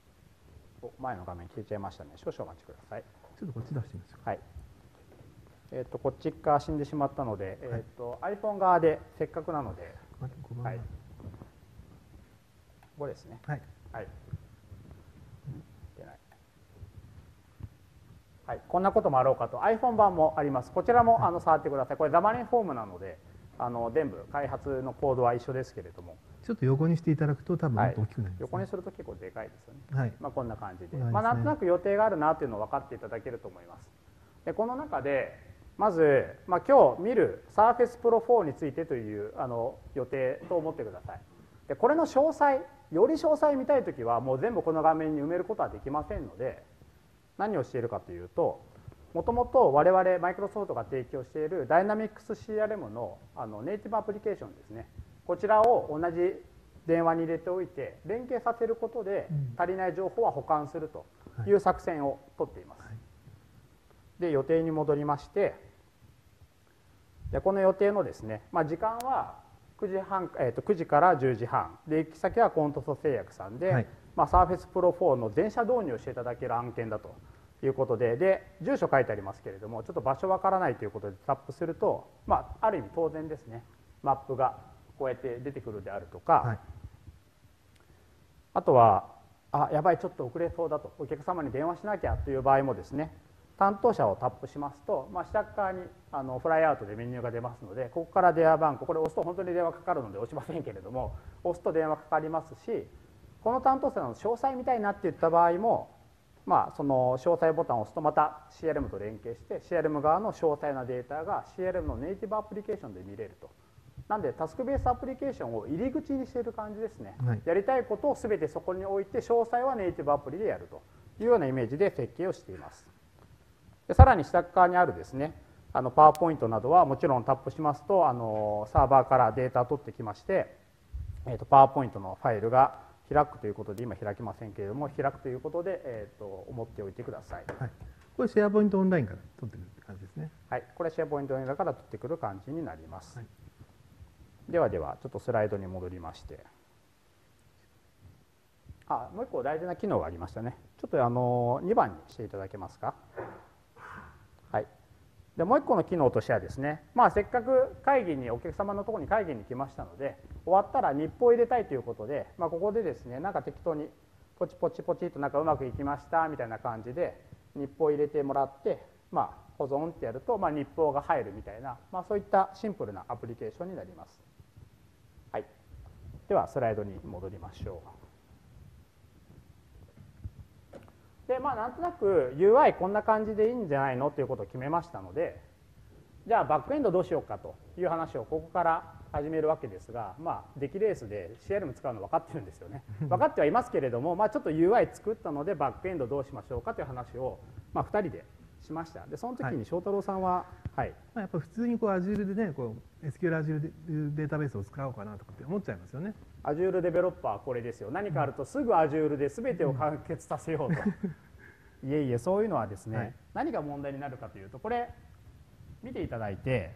前の画面消えちゃいましたね。少々お待ちください。 ちょっとこっち出してみましょう。 はい。 えー、とこっち側死んでしまったので、えー、と iPhone 側でせっかくなので、はい、ここですね。はい、はいはい、こんなこともあろうかと iPhone 版もあります。こちらもあの触ってください。これザマネフォームなので、あの全部開発のコードは一緒ですけれども、 ちょっと横にしていただくと多分もっと大きくなります、ね、はい、 横にすると結構でかいですよね。はい、まあこんな感じで、 ね、 まあなんとなく予定があるなというのを分かっていただけると思います。でこの中でまず、まあ、今日見る Surface Pro フォーについてというあの予定と思ってください。でこれの詳細、より詳細見たいときはもう全部この画面に埋めることはできませんので、何をしているかというと、もともと我々マイクロソフトが提供している Dynamics シーアールエム の, あのネイティブアプリケーションですね、こちらを同じ電話に入れておいて連携させることで足りない情報は保管するという作戦をとっています。で予定に戻りまして、でこの予定のですね、まあ、時間はくじはん、えー、とくじからじゅうじはんで、行き先はコントソ製薬さんで、はい、まあ、Surface Pro フォーの全社導入をしていただける案件だということで、で住所書いてありますけれども、ちょっと場所わからないということでタップすると、まあ、ある意味当然ですね、マップがこうやって出てくるであるとか、はい、あとはあやばいちょっと遅れそうだと、お客様に電話しなきゃという場合もですね、担当者をタップしますと、まあ、下側にあのフライアウトでメニューが出ますので、ここから電話番号、これ押すと本当に電話かかるので押しませんけれども、押すと電話かかりますし、この担当者の詳細見たいなっていった場合も、まあ、その詳細ボタンを押すとまた シーアールエム と連携して シーアールエム 側の詳細なデータが シーアールエム のネイティブアプリケーションで見れると。なんでタスクベースアプリケーションを入り口にしている感じですね、はい、やりたいことを全てそこに置いて詳細はネイティブアプリでやるというようなイメージで設計をしています。でさらに下側にあるですね、あのパワーポイントなどはもちろんタップしますと、あのサーバーからデータを取ってきまして、えー、とパワーポイントのファイルが開くということで、今開きませんけれども、開くということで、えー、と思っておいてください。 はい、これシェアポイントオンラインから取ってくるって感じですね。 はい、これシェアポイントオンラインから取ってくる感じになります。はい、ではではちょっとスライドに戻りまして、あもう一個大事な機能がありましたね。ちょっとあのにばんにしていただけますか。はい、でもう一個の機能としてはですね、まあ、せっかく会議にお客様のところに会議に来ましたので、終わったら日報を入れたいということで、まあ、ここでですね、なんか適当にポチポチポチとなんかうまくいきましたみたいな感じで日報を入れてもらって、まあ、保存ってやると、まあ、日報が入るみたいな、まあ、そういったシンプルなアプリケーションになります。はい、ではスライドに戻りましょう。でまあ、なんとなく ユーアイ こんな感じでいいんじゃないのということを決めましたので、じゃあバックエンドどうしようかという話をここから始めるわけですが、まあ、出来レースで シーアールエム 使うの分かってるんですよね。分かってはいますけれども、まあ、ちょっと ユーアイ 作ったのでバックエンドどうしましょうかという話を、まあ、ふたりでしました。でその時に翔太郎さんは、はい、 まあ、やっぱり普通にこう Azure でね、こう エスキューエル Azure データベースを使おうかなとかって思っちゃいますよね。 Azure デベロッパーはこれですよ。何かあるとすぐ Azure で全てを完結させようと。いえいえ、そういうのはですね、はい、何が問題になるかというと、これ見ていただいて、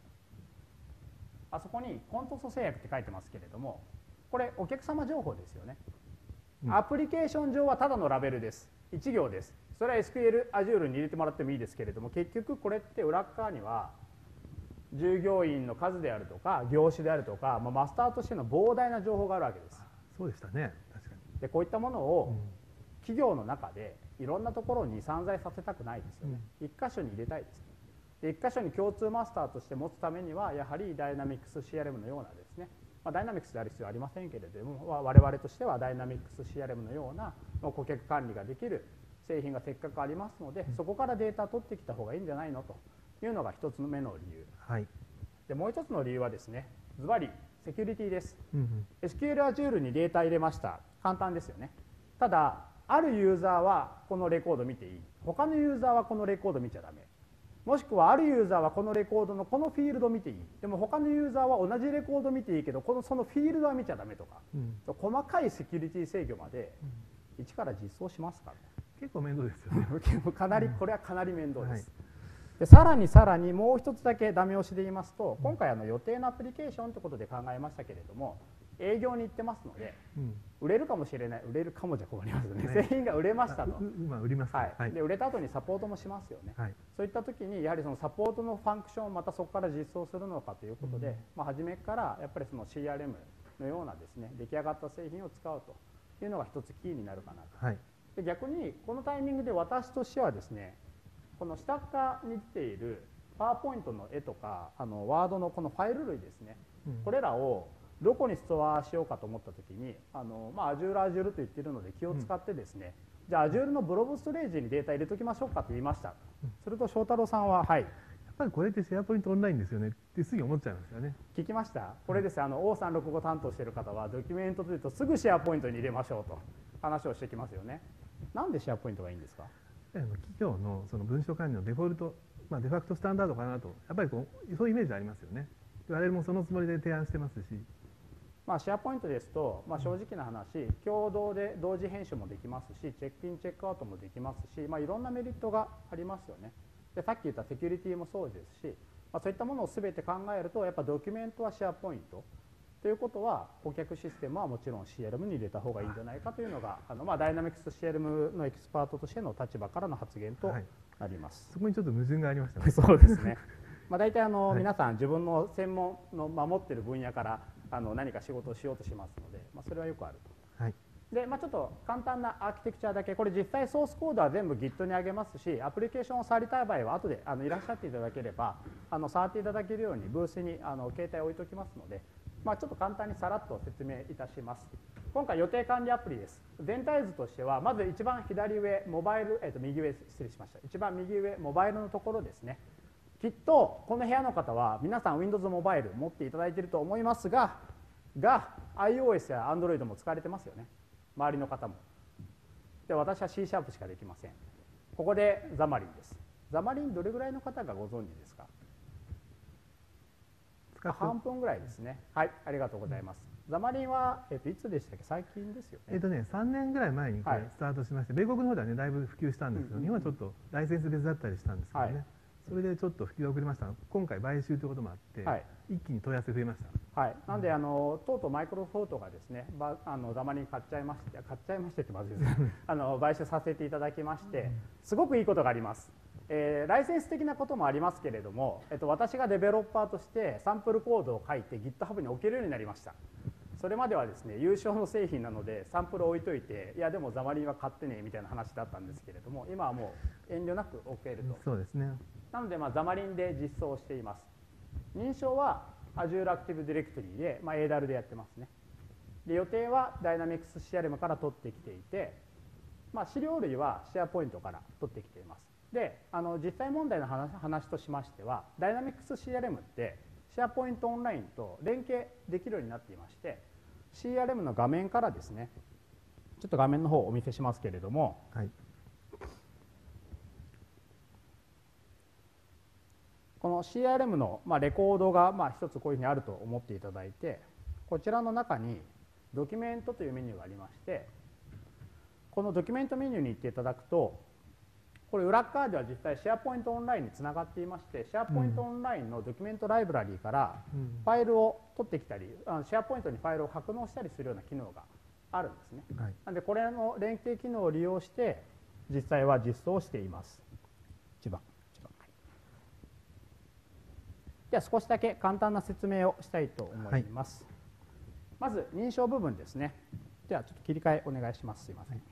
あそこにコントソ製薬って書いてますけれども、これお客様情報ですよね。うん、アプリケーション上はただのラベルです。いち行です。それは エスキューエル Azure に入れてもらってもいいですけれども、結局これって裏側には従業員の数であるとか業種であるとか、まあ、マスターとしての膨大な情報があるわけです。 そうでしたね、確かに。 でこういったものを企業の中でいろんなところに散在させたくないですよね。うん、一箇所に入れたいです。で一箇所に共通マスターとして持つためには、やはり Dynamics シーアールエム のようなですね、まあ、Dynamics である必要はありませんけれども、我々としては Dynamics シーアールエム のような顧客管理ができる製品がせっかくありますので、そこからデータを取ってきた方がいいんじゃないのというのが一つ目の理由。はい、でもう一つの理由はですね、ズバリセキュリティです。うんうん、エスキューエル Azure にデータ入れました。簡単ですよね。ただあるユーザーはこのレコード見ていい、他のユーザーはこのレコード見ちゃダメ、もしくはあるユーザーはこのレコードのこのフィールド見ていい、でも他のユーザーは同じレコード見ていいけどこのそのフィールドは見ちゃダメとか、うん、細かいセキュリティ制御まで一から実装しますから、ね、 結構面倒ですよね。 かなりこれはかなり面倒です。はい、でさらにさらにもう一つだけダメ押しで言いますと、今回あの予定のアプリケーションということで考えましたけれども、 営業に行ってますので、 うん、 売れるかもしれない、売れるかもじゃ困りますよね、 ね、 製品が売れましたと、 まあ、売ります、 はいはい、で売れた後にサポートもしますよね、はい、そういった時にやはりそのサポートのファンクションをまたそこから実装するのかということで、うん、まあ、初めからやっぱりその シーアールエム のようなですね出来上がった製品を使うというのが一つキーになるかなと、はい、で逆にこのタイミングで私としてはですね、この下側に出ているパワーポイントの絵とかあのワードのこのファイル類ですね、うん、これらをどこにストアしようかと思ったときに、あの、まあ、Azure、Azure と言っているので気を使ってですね、うん、じゃあ Azure のブロブストレージにデータ入れときましょうかと言いました。うん、すると翔太郎さんは、はい。やっぱりこれってシェアポイントオンラインですよねってすぐ思っちゃいますよね。 聞きました。これです、あの オーさんろくご 担当している方はドキュメントというとすぐシェアポイントに入れましょうと話をしてきますよね。なんでシェアポイントがいいんですか？ 企業のその文書管理のデフォルト、まあ、デファクトスタンダードかなと、やっぱりこうそういうイメージありますよね。我々もそのつもりで提案してますし。 まあ、シェアポイントですと、まあ、正直な話、共同で同時編集もできますし、チェックイン、チェックアウトもできますし、まあ、いろんなメリットがありますよね。で、さっき言ったセキュリティもそうですし、まあ、そういったものをすべて考えると、やっぱドキュメントはシェアポイントということは、顧客システムはもちろん シーアールエム に入れた方がいいんじゃないかというのが、あのまあダイナミクス シーアールエム のエキスパートとしての立場からの発言となります。 はい、そこにちょっと矛盾がありましたね。 そうですね。まあ大体あの、はい、皆さん自分の専門の守っている分野からあの何か仕事をしようとしますので、まあ、それはよくあると。はい、で、まあ、ちょっと簡単なアーキテクチャだけ、これ実際ソースコードは全部 Git に上げますし、アプリケーションを触りたい場合は後であのいらっしゃっていただければあの触っていただけるようにブースにあの携帯を置いておきますので、まあ、ちょっと簡単にさらっと説明いたします。今回予定管理アプリです。全体図としてはまず一番左上モバイル、えー、と右上失礼しました一番右上モバイルのところですね。きっとこの部屋の方は皆さん Windows モバイル持っていただいていると思いますがが iOS や Android も使われてますよね、周りの方も。で、私は C シャープしかできません。ここでザマリンです。ザマリンどれぐらいの方がご存知ですか？半分ぐらいですね。はい、ありがとうございます。ザマリンは、えー、といつでしたっけ？最近ですよね。 えっとね、さんねんぐらい前にこれスタートしまして、はい、米国の方ではねだいぶ普及したんですけど、うんうん、日本はちょっとライセンス別だったりしたんですけどね、はい、それでちょっと普及が遅れましたが、今回買収ということもあって、はい、一気に問い合わせ増えました。 はい、なんであのとうとうマイクロソフトがですね、ばあのザマリン買っちゃいまして買っちゃいましてってまずいですあの買収させていただきまして、すごくいいことがあります。えー、ライセンス的なこともありますけれども、えっと、私がデベロッパーとしてサンプルコードを書いて GitHub に置けるようになりました。それまではですね、優勝の製品なのでサンプルを置いといて、いやでもザマリンは買ってねみたいな話だったんですけれども、今はもう遠慮なく置けると。 そうですね。 なので、まあ、ザマリンで実装しています。認証は Azure Active Directory で、まあ、エーダブリュー でやってますね。で、予定は Dynamics シーアールエム から取ってきていて、まあ、資料類は SharePoint から取ってきています。で、あの実際問題の 話, 話としましては、Dynamics シーアールエム ってSharePoint オンラインと連携できるようになっていまして、シーアールエム の画面からですね、ちょっと画面の方をお見せしますけれども、はい、この シーアールエム のまあレコードがまあ一つこういうふうにあると思っていただいて、こちらの中にドキュメントというメニューがありまして、このドキュメントメニューに行っていただくと、これ裏側では実際 SharePoint オンラインにつながっていまして、 SharePoint オンラインのドキュメントライブラリーからファイルを取ってきたり、SharePoint にファイルを格納したりするような機能があるんですね。はい、なのでこれの連携機能を利用して実際は実装しています。一番では少しだけ簡単な説明をしたいと思います。はい、まず認証部分ですね。ではちょっと切り替えお願いします。すいません。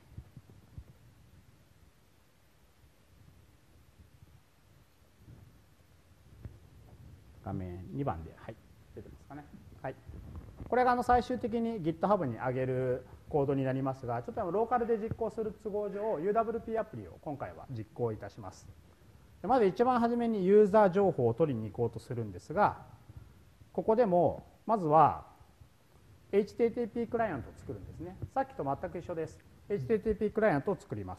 画面にばんで、はい、出てますかね。はい、これがあの最終的に GitHub に上げるコードになりますが、ちょっとローカルで実行する都合上 ユーダブリューピー アプリを今回は実行いたします。まず一番初めにユーザー情報を取りに行こうとするんですが、ここでもまずは エイチティーティーピー クライアントを作るんですね。さっきと全く一緒です。エイチティーティーピー クライアントを作ります。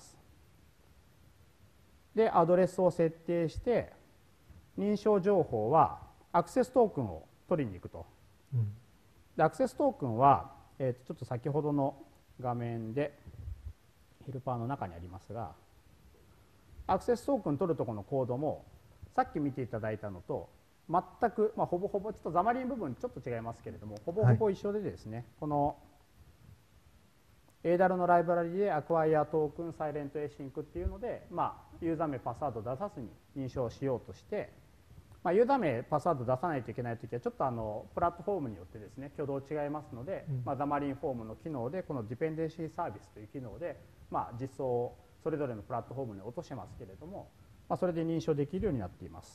で、アドレスを設定して、認証情報はアクセストークンを取りに行くと。うん、でアクセストークンは、えー、とちょっと先ほどの画面でヘルパーの中にありますが、アクセストークン取るところのコードもさっき見ていただいたのと全く、まあ、ほぼほぼちょっとザマリン部分ちょっと違いますけれども、ほぼほぼ一緒でですね、はい、この エーダル のライブラリでアクワイアトークンサイレントエシンクっていうので、まあ、ユーザー名パスワード出さずに認証しようとして、まあ、ユーザー名パスワード出さないといけないときはちょっとあのプラットフォームによってですね挙動違いますので、うん、まあ、ザマリンフォームの機能でこのディペンデンシーサービスという機能で、まあ、実装をそれぞれのプラットフォームに落としますけれども、まあ、それで認証できるようになっています。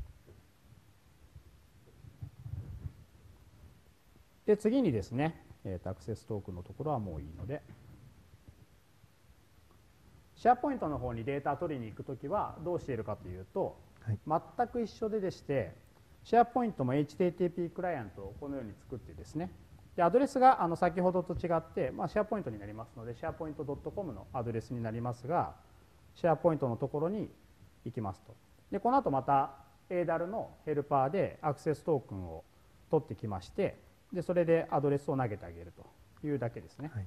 で次にですね、えー、アクセストークンのところはもういいので、シェアポイントの方にデータ取りに行くときはどうしているかというと、はい、全く一緒ででして、シェアポイントも エイチティーティーピー クライアントをこのように作ってですね、でアドレスがあの先ほどと違って、まあ、シェアポイントになりますので、シェアポイント ドットコム のアドレスになりますが、シェアポイントのところに行きますと。でこの後また エーダル のヘルパーでアクセストークンを取ってきまして、でそれでアドレスを投げてあげるというだけですね。はい、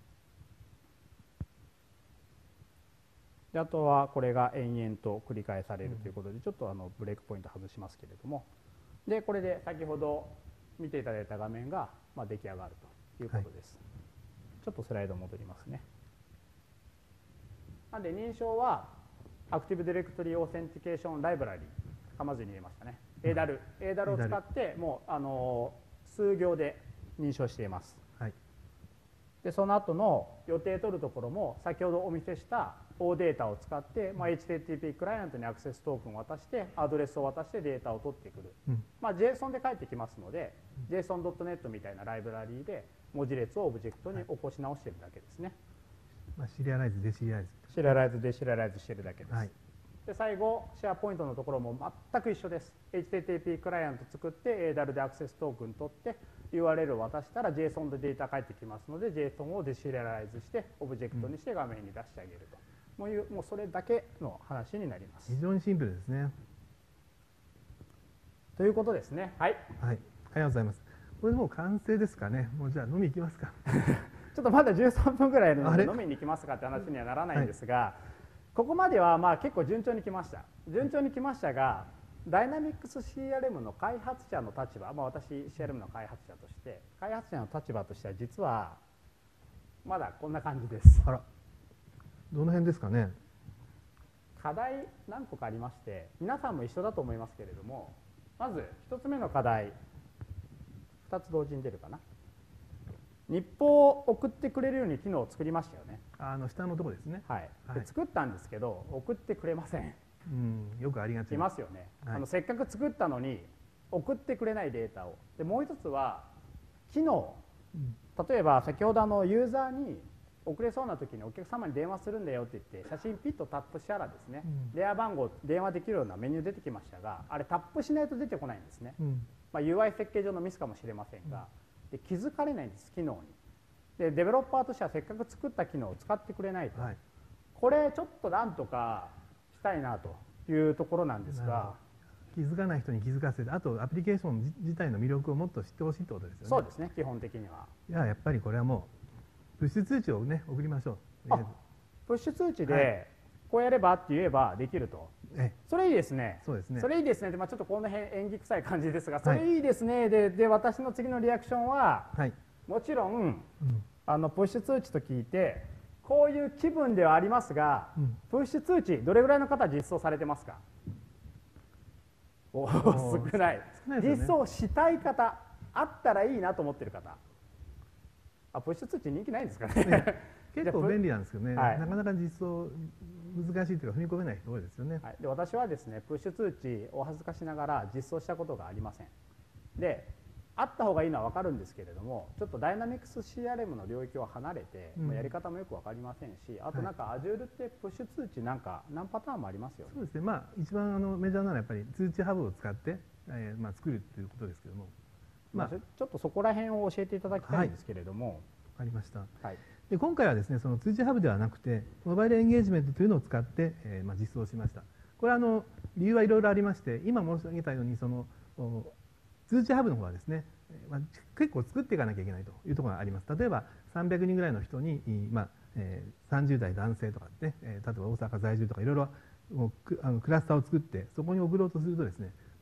であとはこれが延々と繰り返されるということで、ちょっとあのブレイクポイント外しますけれども、でこれで先ほど見ていただいた画面がまあ出来上がるということです。はい、ちょっとスライド戻りますね。なので認証はアクティブディレクトリオーセンティケーションライブラリー、噛まずに入れましたね。エーダル、エーダル を使ってもうあの数行で認証しています。はい、でその後の予定取るところも先ほどお見せしたOデータを使って、まあ、エイチティーティーピー クライアントにアクセストークンを渡してアドレスを渡してデータを取ってくる、うん、まあ、JSON で返ってきますので、うん、ジェイソンドットネット みたいなライブラリーで文字列をオブジェクトに起こし直しているだけですね。 まあ、シリアライズデシリアライズシリアライズデシリアライズしているだけです。 はい、 で最後シェアポイントのところも全く一緒です。 エイチティーティーピー クライアント作って エーダル でアクセストークン取って ユーアールエル を渡したら JSON でデータ返ってきますので JSON をデシリアライズしてオブジェクトにして画面に出してあげると、うん、もういうもうそれだけの話になります。 非常にシンプルですね。 ということですね。はい、 はい、ありがとうございます。これでもう完成ですかね。もうじゃあ飲み行きますか。 ちょっとまだじゅうさんぷんぐらいいるので飲みに行きますかって話にはならないんですが、はい、ここまではまあ結構順調に来ました。順調に来ましたが、ダイナミックス シーアールエム の開発者の立場、まあ、私 シーアールエム の開発者として開発者の立場としては実はまだこんな感じです。 あら、どの辺ですかね。 課題何個かありまして、皆さんも一緒だと思いますけれども、まずひとつめの課題、ふたつ同時に出るかな。日報を送ってくれるように機能を作りましたよね。 あの下のところですね。 はい、はい、で作ったんですけど送ってくれません。 うん、よくありがち。 いますよね。 はい、 あのせっかく作ったのに送ってくれないデータを。でもう一つは機能、うん、例えば先ほどあのユーザーに遅れそうな時にお客様に電話するんだよって言って写真ピッとタップしたらですね、うん、電話番号電話できるようなメニュー出てきましたが、あれタップしないと出てこないんですね。うん、まあ、ユーアイ 設計上のミスかもしれませんが、で気づかれないんです、機能に。でデベロッパーとしてはせっかく作った機能を使ってくれないと、はい、これちょっとなんとかしたいなというところなんですが、 気づかない人に気づかせて、あとアプリケーション自体の魅力をもっと知ってほしいってことですよね。 そうですね、基本的には。 いややっぱりこれはもうプッシュ通知をね送りましょう。 プッシュ通知でこうやればって言えばできると、はい、それいいですね。 そうですね。 それいいですね。で、まあ、ちょっとこの辺演技臭い感じですが、それいいですね。はい、でで私の次のリアクションは、はい、もちろん、うん、あのプッシュ通知と聞いてこういう気分ではありますが、うん、プッシュ通知どれぐらいの方実装されてますか？お少ない。少ないですよね。実装したい方、あったらいいなと思ってる方。あ、プッシュ通知人気ないんですかね。ね、 結構便利なんですけどね、はい、なかなか実装難しいというか踏み込めない人多いですよね。 はい、で私はですねプッシュ通知お恥ずかしながら実装したことがありません。であった方がいいのは分かるんですけれども、ちょっとダイナミックス シーアールエム の領域を離れて、うん、やり方もよく分かりませんし、あとなんか Azure ってプッシュ通知なんか何パターンもありますよね。 そうですね、まあ、一番あのメジャーなのはやっぱり通知ハブを使って、えーまあ、作るということですけども、 まあ、ちょっとそこら辺を教えていただきたいんですけれども。はい、 分かりました。 はい、 で今回はですねその通知ハブではなくてモバイルエンゲージメントというのを使って、えーまあ、実装しました。これはあの理由はいろいろありまして、今申し上げたようにその通知ハブの方はですね、まあ、結構作っていかなきゃいけないというところがあります。例えばさんびゃくにんぐらいの人に、まあえー、さんじゅう代男性とかね、えー、例えば大阪在住とかいろいろクラスターを作ってそこに送ろうとするとですね、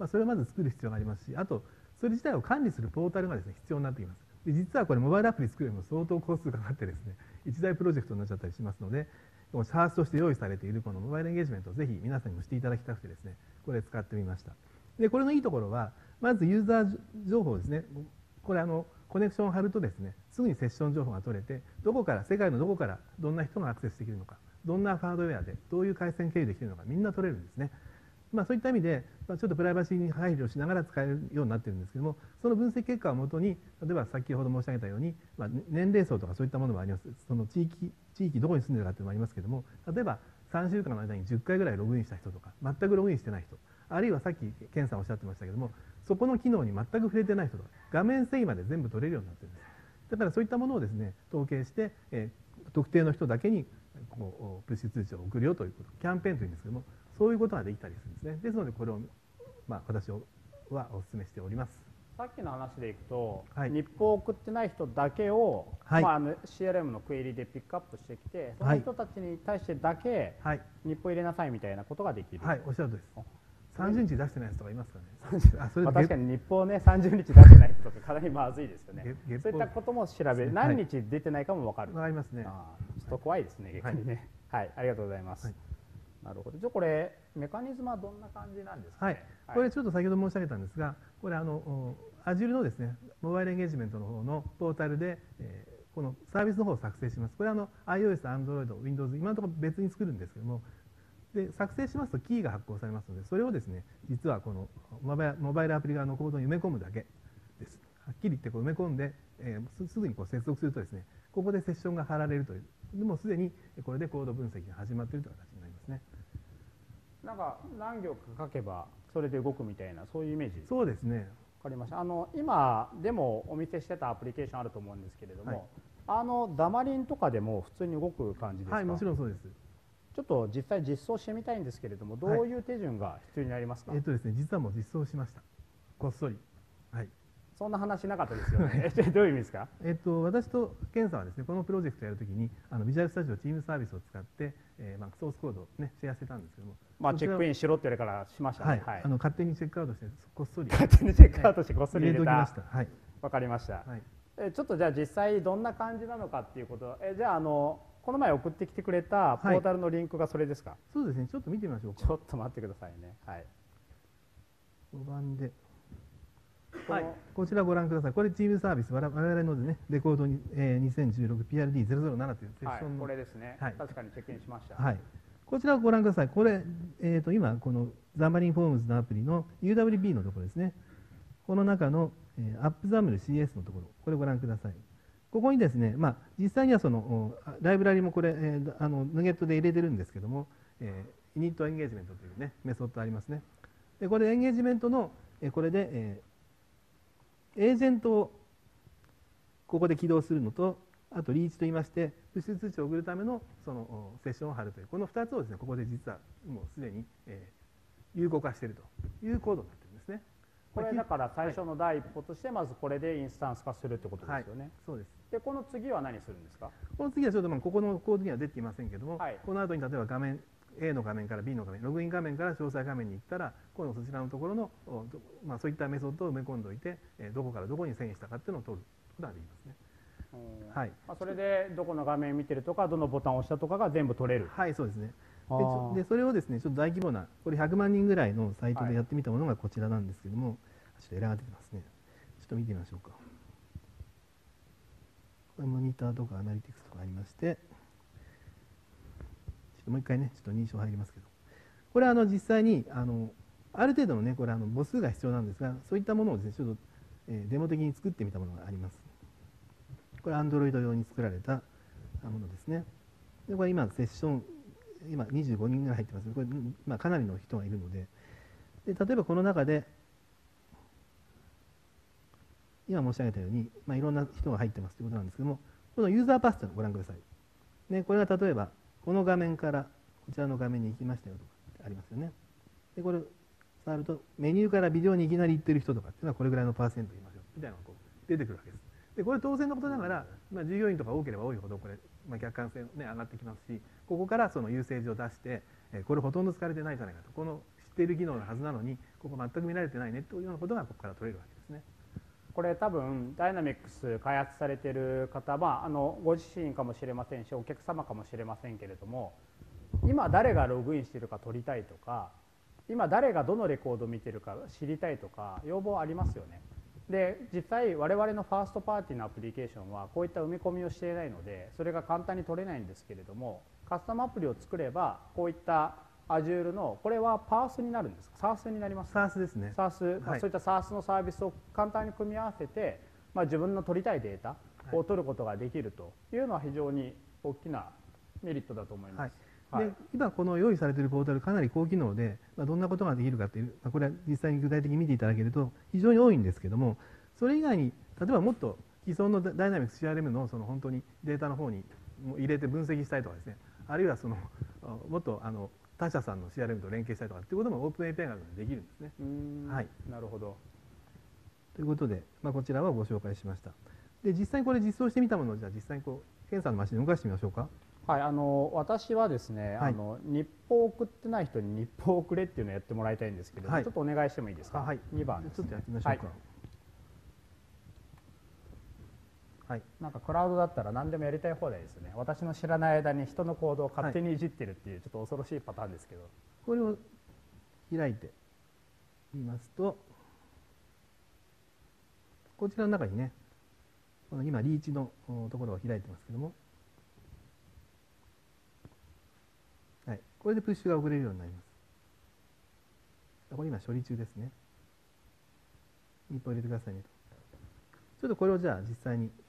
まあ、それをまず作る必要がありますし、あとそれ自体を管理するポータルがですね必要になってきます。で実はこれモバイルアプリ作るよりも相当コストかかってですね一大プロジェクトになっちゃったりしますので、この SaaS として用意されているこのモバイルエンゲージメントをぜひ皆さんにもしていただきたくてですね、これ使ってみました。でこれのいいところは、まずユーザー情報ですね。これあのコネクションを貼るとですね、すぐにセッション情報が取れて、どこから世界のどこからどんな人がアクセスできるのか、どんなハードウェアでどういう回線経由できるのかみんな取れるんですね。まあ、そういった意味で、まあ、ちょっとプライバシーに配慮しながら使えるようになっているんですけども、その分析結果をもとに、例えば先ほど申し上げたように、まあ、年齢層とかそういったものもあります。その地域地域どこに住んでるかというのもありますけども、例えばさんしゅうかんの間にじゅっかいぐらいログインした人とか、全くログインしてない人、あるいはさっき健さんおっしゃってましたけども、そこの機能に全く触れてない人とか、画面遷移まで全部取れるようになっているんです。だからそういったものをですね統計して、えー、特定の人だけにこうプッシュ通知を送るよということ、キャンペーンというんですけども、そういうことができたりするんですね。ですのでこれを、まあ、私はお勧めしております。 さっきの話でいくと、 はい、 日報を送ってない人だけを、 はい、 まあ、あの シーアールエム のクエリでピックアップしてきて、その人たちに対してだけ日報入れなさいみたいなことができる。 はい、はい、おっしゃるとりです。さんじゅうにち出してない人がいますからね。 あそれまあ確かに日報ねさんじゅうにち出してない人とかかなりまずいですよね。そういったことも調べ、何日出てないかも分かる。 分かりますね。 あちょっと怖いですね逆にね。はい、はい、ありがとうございます。はい、なるほど。じゃあこれメカニズムはどんな感じなんですかね。 はい、これちょっと先ほど申し上げたんですが、これあの Azure のですねモバイルエンゲージメントの方のポータルで、えー、このサービスの方を作成します。これはあの iOS、Android、Windows 今のところ別に作るんですけども。で作成しますとキーが発行されますので、それをですね実はこのモバイル、モバイルアプリ側のコードに埋め込むだけです。はっきり言ってこう埋め込んで、えー、すぐにこう接続するとですね、ここでセッションが貼られるという、でもすでにこれでコード分析が始まっているという形になりますね。 なんか何行か書けばそれで動くみたいな、そういうイメージ。 そうですね。 わかりました。あの今でもお見せしてたアプリケーションあると思うんですけれども、はい、あのダマリンとかでも普通に動く感じですか。 はい、もちろんそうです。 ちょっと実際実装してみたいんですけれども、どういう手順が必要になりますか。 はい、えっとですね、実はもう実装しました。こっそり。はい。 そんな話なかったですよね。どういう意味ですか。 えっと私と健さんはですね、このプロジェクトをやるときに、あのビジュアルスタジオチームサービスを使って、えー、まあソースコードをねシェアしてたんですけども、 まあチェックインしろって言われからしましたね。 はい。あの勝手にチェックアウトしてこっそり。 勝手にチェックアウトしてこっそり入れた。 入れておきました。はい。 わかりました。 はい。 えちょっとじゃあ実際どんな感じなのかっていうこと、えじゃああの。この前送ってきてくれたポータルのリンクがそれですか。はい、 そうですね。ちょっと見てみましょうか。 ちょっと待ってくださいね。はい。 ごばんで。はい。こちらご覧ください。これチームサービス我々のねレコードに、えー、にせんじゅうろく ピーアールディーゼロゼロなな というセッションの、 はい、これですね。はい、確かにチェックインしました。 はい。こちらをご覧ください。これえっ、ー、と今このザンバリンフォームズのアプリの ユーダブリュービー のところですね。この中の、えー、アップザムル シーエス のところ、これご覧ください。ここにですね、まあ、実際にはそのライブラリもこれ、えー、あのヌゲットで入れてるんですけども、えー、イニットエンゲージメントというねメソッドありますね。でこれエンゲージメントの、えー、これで、えー、エージェントをここで起動するのと、あとリーチといいましてプッシュ通知を送るためのそのセッションを貼るという、このふたつをですねここで実はもうすでに、えー、有効化しているというコードになっているんですね。 これだから最初の第一歩としてまずこれでインスタンス化するってことですよね。はい、 そうです。 でこの次は何するんですか。 この次はちょっとまあここのコードには出ていませんけども、はい、この後に例えば画面 A の画面から B の画面、ログイン画面から詳細画面に行ったら、今度そちらのところの、まあ、そういったメソッドを埋め込んでおいて、どこからどこに遷移したかっていうのを取ることができますね。 はい、それでどこの画面見てるとかどのボタンを押したとかが全部取れる。 はい、そうですね。で, でそれをですねちょっと大規模なこれひゃくまんにんぐらいのサイトでやってみたものがこちらなんですけども、はい、ちょっとエラーが出てますね。ちょっと見てみましょうか。これモニターとかアナリティクスとかありまして、ちょっともう一回ねちょっと認証入りますけど、これはあの実際にあのある程度のねこれあの母数が必要なんですが、そういったものをですねちょっと、えー、デモ的に作ってみたものがあります。これ Android 用に作られたものですね。でこれ今セッション今にじゅうごにんぐらい入ってます。これ、まあ、かなりの人がいるので、で例えばこの中で今申し上げたように、まあ、いろんな人が入ってますということなんですけども、このユーザーパスというのをご覧ください。ね、これが例えばこの画面からこちらの画面に行きましたよとかありますよね。でこれ触るとメニューからビデオにいきなり行ってる人とかっていうのはこれぐらいのパーセント言いましょうみたいなのがこう出てくるわけです。でこれ当然のことながら、まあ、従業員とか多ければ多いほどこれ、まあ、客観性、ね、上がってきますし、ここからそのユーセージを出して、えこれほとんど使われてないじゃないかと、このっている機能のはずなのにここ全く見られてないねというようなことがここから取れるわけですね。 これ多分ダイナミックス開発されている方、まあ、あのご自身かもしれませんしお客様かもしれませんけれども、今誰がログインしているか取りたいとか、今誰がどのレコードを見ているか知りたいとか要望ありますよね。で実際我々のファーストパーティーのアプリケーションはこういった埋め込みをしていないのでそれが簡単に取れないんですけれども、カスタムアプリを作ればこういった Azure のこれはパースになるんですか、サースになりますか。 サースですね。 サース、 はい、 そういった サース のサービスを簡単に組み合わせて、まあ、自分の取りたいデータを取ることができるというのは非常に大きなメリットだと思います。 はい、で今この用意されているポータルかなり高機能で、まあ、どんなことができるかという、まあ、これは実際に具体的に見ていただけると非常に多いんですけども、それ以外に例えばもっと既存のダイナミックス シーアールエム のその本当にデータの方に入れて分析したいとかですね、あるいはそのもっとあの他社さんの シーアールエム と連携したいとかっていうこともオープン エーピーアイ などでできるんですね。 はい、なるほど。 ということで、まあ、こちらはご紹介しました。で実際にこれ実装してみたものをじゃあ実際にこうケンさんのマシンで動かしてみましょうか。 はい、あの私はですね、 はい、 あの日報を送ってない人に日報を送れっていうのをやってもらいたいんですけど、はい、ちょっとお願いしてもいいですか。 はい、 にばんですね、 ちょっとやってみましょうか。はいはい、なんかクラウドだったら何でもやりたい放題ですよね。私の知らない間に人の行動を勝手にいじってるっていうちょっと恐ろしいパターンですけど、 これを開いてみますと、こちらの中にね、この今リーチのところが開いてますけども、はい、これでプッシュが送れるようになります。これ今処理中ですね。日報入れてくださいねと。ちょっとこれをじゃあ実際に、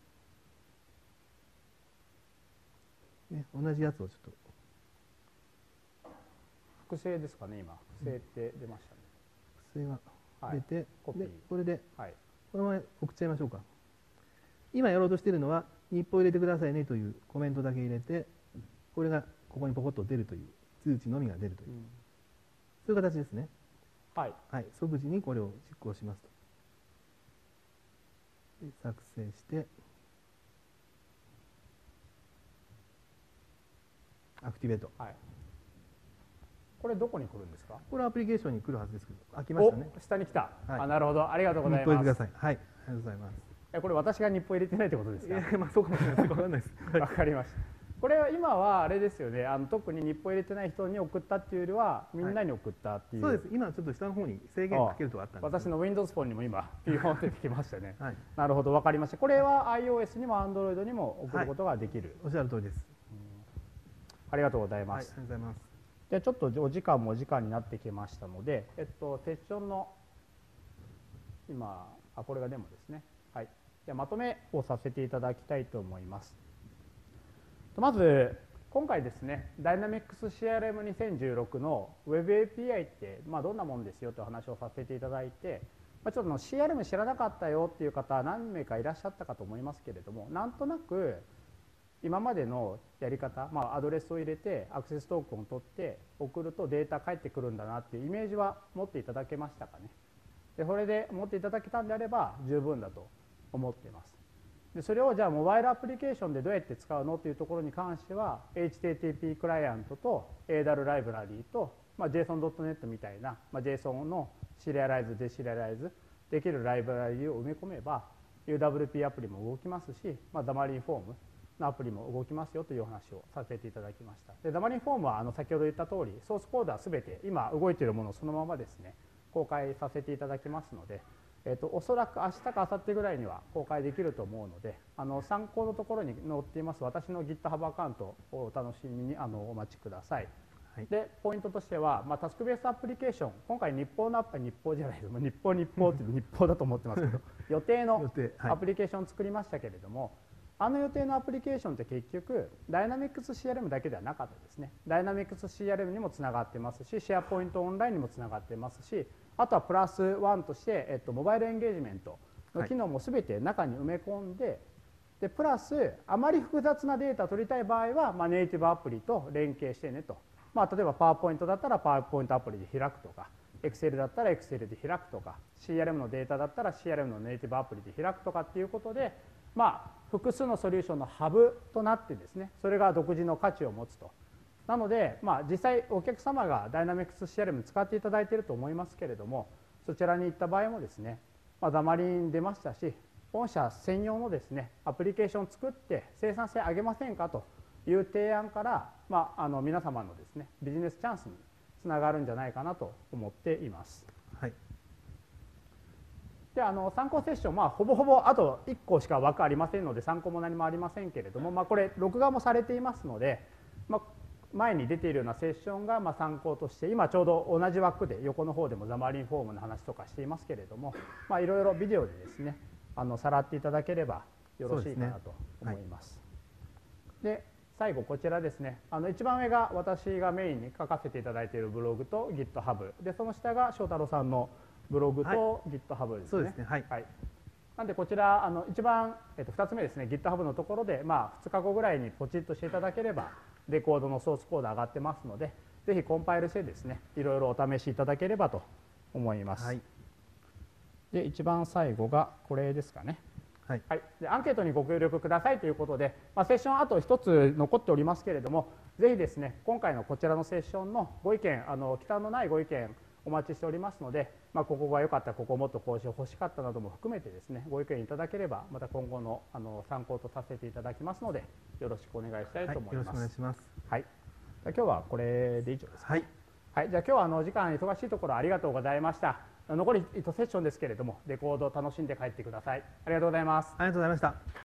ね、同じやつをちょっと複製ですかね。今複製って出ましたね。 複製が出て、はい、 コピー、 でこれで、 はい、 このまま送っちゃいましょうか。今やろうとしているのは日報入れてくださいねというコメントだけ入れて、これがここにポコッと出るという通知のみが出るという、うん、そういう形ですね。 はい、 はい、即時にこれを実行しますと。で作成してアクティベート、はい、 これどこに来るんですか。 これはアプリケーションに来るはずですけど、あ、来ましたね。 下に来た、 はい、 あ、なるほど、ありがとうございます。 日報入れてください。はい、ありがとうございます。 え、これ私が日報入れてないってことですか。 いや、まあそうかもしれない。わかんないです。 わかりました。これは今はあれですよね、あの特に日報入れてない人に送ったっていうよりはみんなに送ったっていう、 はい、そうです。今ちょっと下の方に制限かけるとあったんです。 私の Windows フォンにも今ピーヨン出てきましたね。 はい、 なるほど、わかりました。これは iOS にも Android にも送ることができる、 はい、おっしゃる通りです。 ありがとうございます。 はい、ありがとうございます。 でちょっとお時間もお時間になってきましたので、えっと、セッションの今あこれがデモですね。はい、でまとめをさせていただきたいと思います。まず今回ですね、ダイナミックス シーアールエムにせんじゅうろく の Web エーピーアイ って、まあ、どんなもんですよという話をさせていただいて、まあ、ちょっとの シーアールエム 知らなかったよっていう方何名かいらっしゃったかと思いますけれども、なんとなく今までのやり方、まあ、アドレスを入れてアクセストークンを取って送るとデータ返ってくるんだなっていうイメージは持っていただけましたかね。でこれで持っていただけたんであれば十分だと思っています。でそれをじゃあモバイルアプリケーションでどうやって使うのというところに関しては エイチティーティーピー クライアントと エーダブリュー ライブラリーと、まあ、ジェイソンドットネット みたいな、まあ、JSON のシリアライズデシリアライズできるライブラリーを埋め込めば ユーダブリューピー アプリも動きますし、まあ、ダマリンフォームのアプリも動きますよというお話をさせていただきました。でダマリンフォームはあの先ほど言った通りソースコードは全て今動いているものをそのままですね公開させていただきますので、えー、とおそらく明日か明後日ぐらいには公開できると思うので、あの参考のところに載っています私の GitHub アカウントをお楽しみにあのお待ちください。はい、でポイントとしては、まあ、タスクベースアプリケーション、今回日報のアプリ日報じゃないです、日報日報って日報だと思ってますけど予定のアプリケーションを作りましたけれども、あの予定のアプリケーションって結局ダイナミックス シーアールエム だけではなかったですね。ダイナミックス シーアールエム にもつながってますし、シェアポイントオンラインにもつながってますし、あとはプラスワンとして、えっと、モバイルエンゲージメントの機能も全て中に埋め込んで、はい、でプラスあまり複雑なデータを取りたい場合は、まあ、ネイティブアプリと連携してねと、まあ、例えばパワーポイントだったらパワーポイントアプリで開くとか、Excel だったら Excel で開くとか、 シーアールエム のデータだったら シーアールエム のネイティブアプリで開くとかっていうことで、まあ、複数のソリューションのハブとなってですね、それが独自の価値を持つとなので、まあ、実際お客様が ダイナミクスシーアールエム 使っていただいていると思いますけれども、そちらに行った場合もですね、まあ、ザマリン出ましたし、御社専用のですねアプリケーションを作って生産性上げませんかという提案から、まあ、あの皆様のですねビジネスチャンスにつながるんじゃないかなと思っています。 はい、 であの参考セッション、まあ、ほぼほぼあといっこしか枠ありませんので参考も何もありませんけれども、まあ、これ録画もされていますので、まあ、前に出ているようなセッションがまあ参考として、今ちょうど同じ枠で横の方でもザマリンフォームの話とかしていますけれども、まあ、いろいろビデオでですねあのさらっていただければよろしいかなと思います。で最後こちらですね、あの一番上が私がメインに書かせていただいているブログと GitHub で、その下が翔太郎さんのブログと GitHub ですね。 そうですね、はい、 はい、なんでこちらあの一番、えっと、ふたつめですね GitHub のところで、まあ、ふつかごぐらいにポチッとしていただければレコードのソースコード上がってますので、ぜひコンパイルしてですねいろいろお試しいただければと思います。はい、で一番最後がこれですかね。はいはい、でアンケートにご協力くださいということで、まあ、セッションあとひとつ残っておりますけれども、ぜひですね今回のこちらのセッションのご意見、あの忌憚のないご意見お待ちしておりますので、まあ、ここが良かった、ここもっとこうして欲しかったなども含めてですねご意見いただければ、また今後のあの参考とさせていただきますので、よろしくお願いしたいと思います。 はい、よろしくお願いします。 はい、じゃあ今日はこれで以上ですか。 はい、 はい、じゃあ今日はあの時間忙しいところありがとうございました。残りいちセッションですけれども、レコードを楽しんで帰ってください。ありがとうございます。 ありがとうございました。